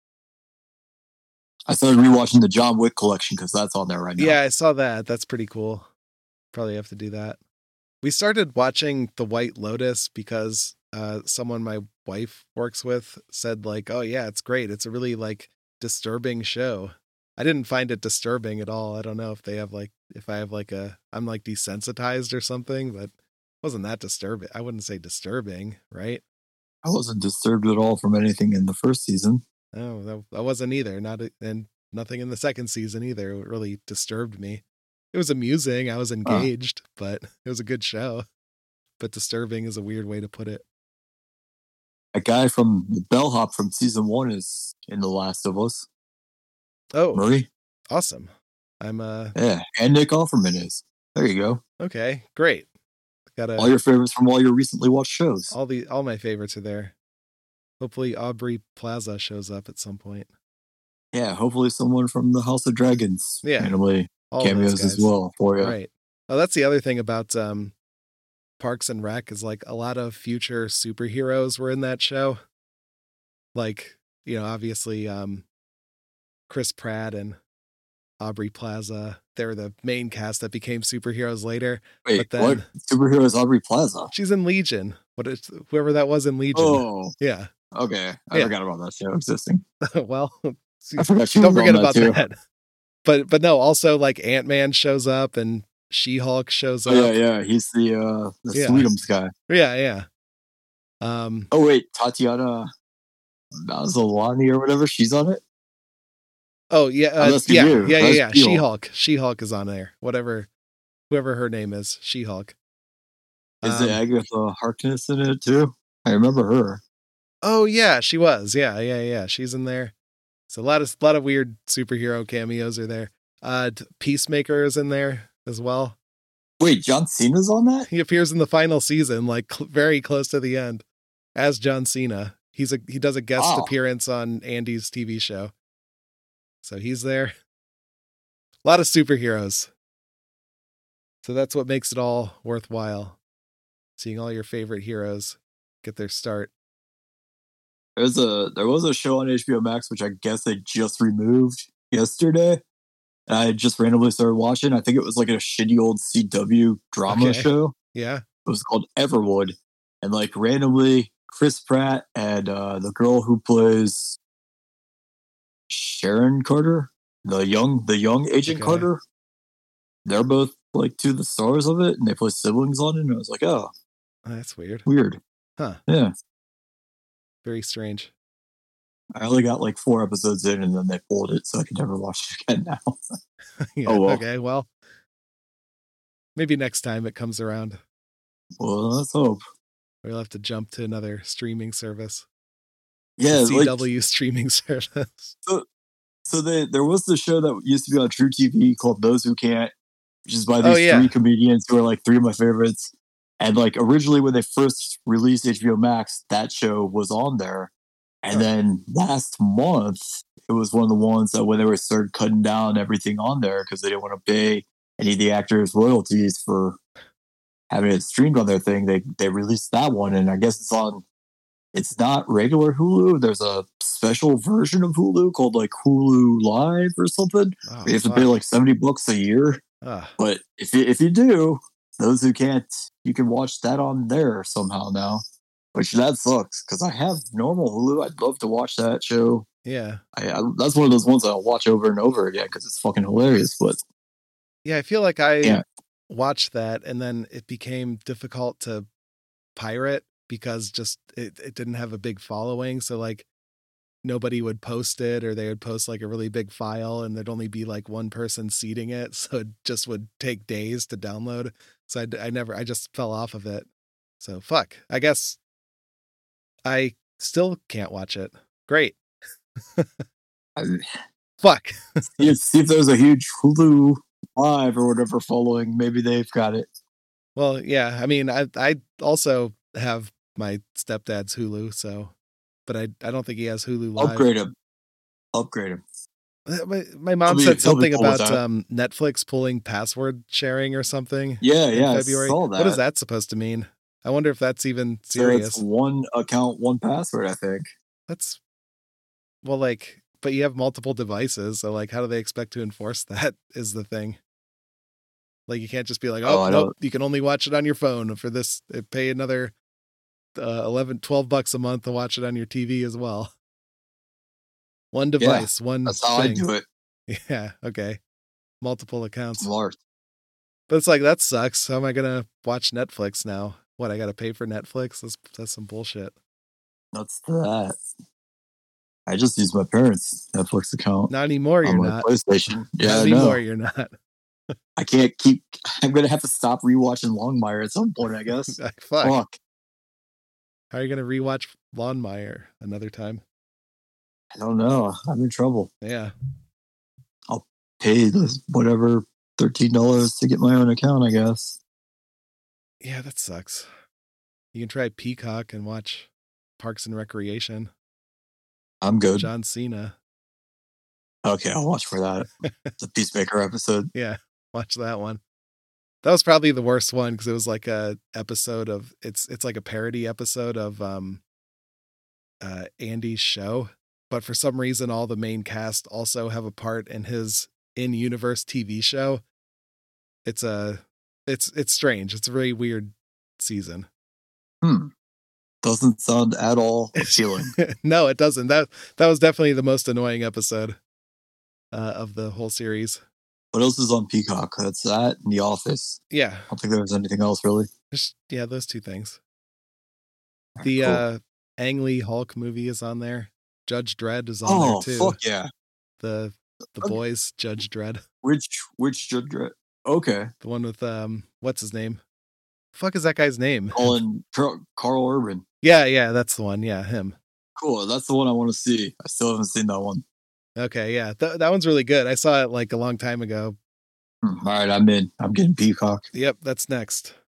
I started rewatching the John Wick collection because that's on there right now. Yeah, I saw that. That's pretty cool. Probably have to do that. We started watching The White Lotus because uh, someone my wife works with said like, "Oh yeah, it's great. It's a really like disturbing show." I didn't find it disturbing at all. I don't know if they have like if I have like a I'm like desensitized or something, but it wasn't that disturbing. I wouldn't say disturbing, right? I wasn't disturbed at all from anything in the first season. Oh, that, that wasn't either. Not a- and nothing in the second season either. It really disturbed me. It was amusing. I was engaged, but it was a good show. But disturbing is a weird way to put it. A guy from the Bellhop from season one is in The Last of Us. Oh, Murray? awesome. I'm uh Yeah. And Nick Offerman is. There you go. okay, great. Got All a, your favorites from all your recently watched shows. all the all my favorites are there. Hopefully Aubrey Plaza shows up at some point. Yeah, hopefully someone from the House of Dragons Yeah. randomly All those cameos as guys. well for you. Right. Oh, that's the other thing about um Parks and Rec is like a lot of future superheroes were in that show. Like, you know, obviously um Chris Pratt and Aubrey Plaza, they're the main cast that became superheroes later. Wait, But then- what? Superhero is Aubrey Plaza. She's in Legion. What is whoever that was in Legion. Oh, Yeah. okay. I Yeah. forgot about that show existing. Well, I forgot she don't was on forget that about too. that. But but no, also like Ant-Man shows up and She-Hulk shows Oh, up. yeah, yeah. He's the uh the Yeah. Sweetums guy. Yeah, yeah. Um Oh wait, Tatiana Maslany or whatever. She's on it. oh yeah, Oh, uh, that's yeah, you. yeah, yeah, That's yeah. She-Hulk. She-Hulk. She-Hulk is on there. Whatever whoever her name is, She-Hulk. Is Um, it Agatha Harkness in it too? I remember her. Oh yeah, she was. Yeah, yeah, yeah. She's in there. So a lot of lot of weird superhero cameos are there. Uh t- Peacemaker is in there as well. Wait, John Cena's on that? He appears in the final season, like cl- very close to the end, as John Cena. He's a he does a guest Wow. appearance on Andy's T V show, so he's there. A lot of superheroes. So that's what makes it all worthwhile. Seeing all your favorite heroes get their start. There's a there was a show on H B O Max which I guess they just removed yesterday. And I just randomly started watching. I think it was like a shitty old C W drama Okay. show. Yeah. It was called Everwood, and like randomly, Chris Pratt and uh, the girl who plays Sharon Carter, the young the young Agent Okay. Carter, they're both like two of the stars of it, and they play siblings on it. And I was like, oh, That's weird. weird. Huh. Yeah, Very strange. I only got like four episodes in, and then they pulled it, so I can never watch it again now. Yeah, Oh, well. Okay. Well, maybe next time it comes around, Well, let's hope. we'll have to jump to another streaming service. Yeah, The like, C W streaming service. so they, there was the show that used to be on True T V called Those Who Can't, which is by these Oh, yeah. three comedians who are like three of my favorites. And like originally when they first released H B O Max, that show was on there. And Huh. then last month, it was one of the ones that when they were started cutting down everything on there because they didn't want to pay any of the actors royalties for having it streamed on their thing, they they released that one. And I guess it's on. It's not regular Hulu. There's a special version of Hulu called like Hulu Live or something. Oh, You have to fuck. pay like seventy bucks a year. Ah, But if you, if you do, those who can't, you can watch that on there somehow now. Which that sucks because I have normal Hulu. I'd love to watch that show Yeah. I, I that's one of those ones I'll watch over and over again because it's fucking hilarious. But Yeah, I feel like I Yeah. watched that and then it became difficult to pirate because just it, it didn't have a big following. So like nobody would post it, or they would post like a really big file and there'd only be like one person seeding it. So it just would take days to download. So I, I never, I just fell off of it. So fuck, I guess I still can't watch it. Great. I, Fuck. see, if, see if there's a huge Hulu Live or whatever following. Maybe they've got it. Well, yeah, I mean, I I also have my stepdad's Hulu, so, but I I don't think he has Hulu Live. Upgrade him. Upgrade him. Uh, My, my mom He'll be- said he'll be something cool with about that. um, Netflix pulling password sharing or something. Yeah, in yeah. February. I saw that. What is that supposed to mean? I wonder if that's even So serious. it's one account, one password. I think. That's well, like, but you have multiple devices, so like, how do they expect to enforce that? Is the thing. Like, you can't just be like, Oh, oh, I nope, don't- you can only watch it on your phone for this. uh, Pay another uh, eleven, twelve bucks a month to watch it on your T V as well. One device, one That's how thing. I do it. Yeah, okay. Multiple accounts. Smart. But it's like, that sucks. How am I going to watch Netflix now? What, I got to pay for Netflix? That's, that's some bullshit. That's that. I just use my parents' Netflix account Not anymore, on you're my not. PlayStation. Yeah, Not I anymore, know. you're not. I can't keep. I'm gonna have to stop rewatching Longmire at some point. I guess. Like, fuck. Fuck. How are you going to rewatch Lawnmower another time? I don't know. I'm in trouble. Yeah. Pay this whatever thirteen dollars to get my own account. I guess. Yeah, that sucks. You can try Peacock and watch Parks and Recreation. I'm good. John Cena. Okay, I'll watch for that. The Peacemaker episode. Yeah, watch that one. That was probably the worst one because it was like a episode of it's it's like a parody episode of um uh Andy's show, but for some reason all the main cast also have a part in his in-universe T V show. It's a it's it's strange. It's a really weird season. Hmm. Doesn't sound at all appealing. No, it doesn't. That that was definitely the most annoying episode uh, of the whole series. What else is on Peacock? That's that and The Office. Yeah, I don't think there was anything else really. just yeah, those two things. Alright, The cool. uh Ang Lee Hulk movie is on there. Judge Dredd is on oh there too. fuck yeah! The the Okay. boys Judge Dredd, Which which Judge Dredd? Okay, the one with um what's his name? Fuck is that guy's name? Colin Car- Carl Urban. Yeah, yeah, that's the one. Yeah, him. Cool. That's the one I want to see. I still haven't seen that one. Okay, yeah, Th- that one's really good. I saw it like a long time ago. Hmm, all right, I'm in. I'm getting Peacock. Yep, that's next.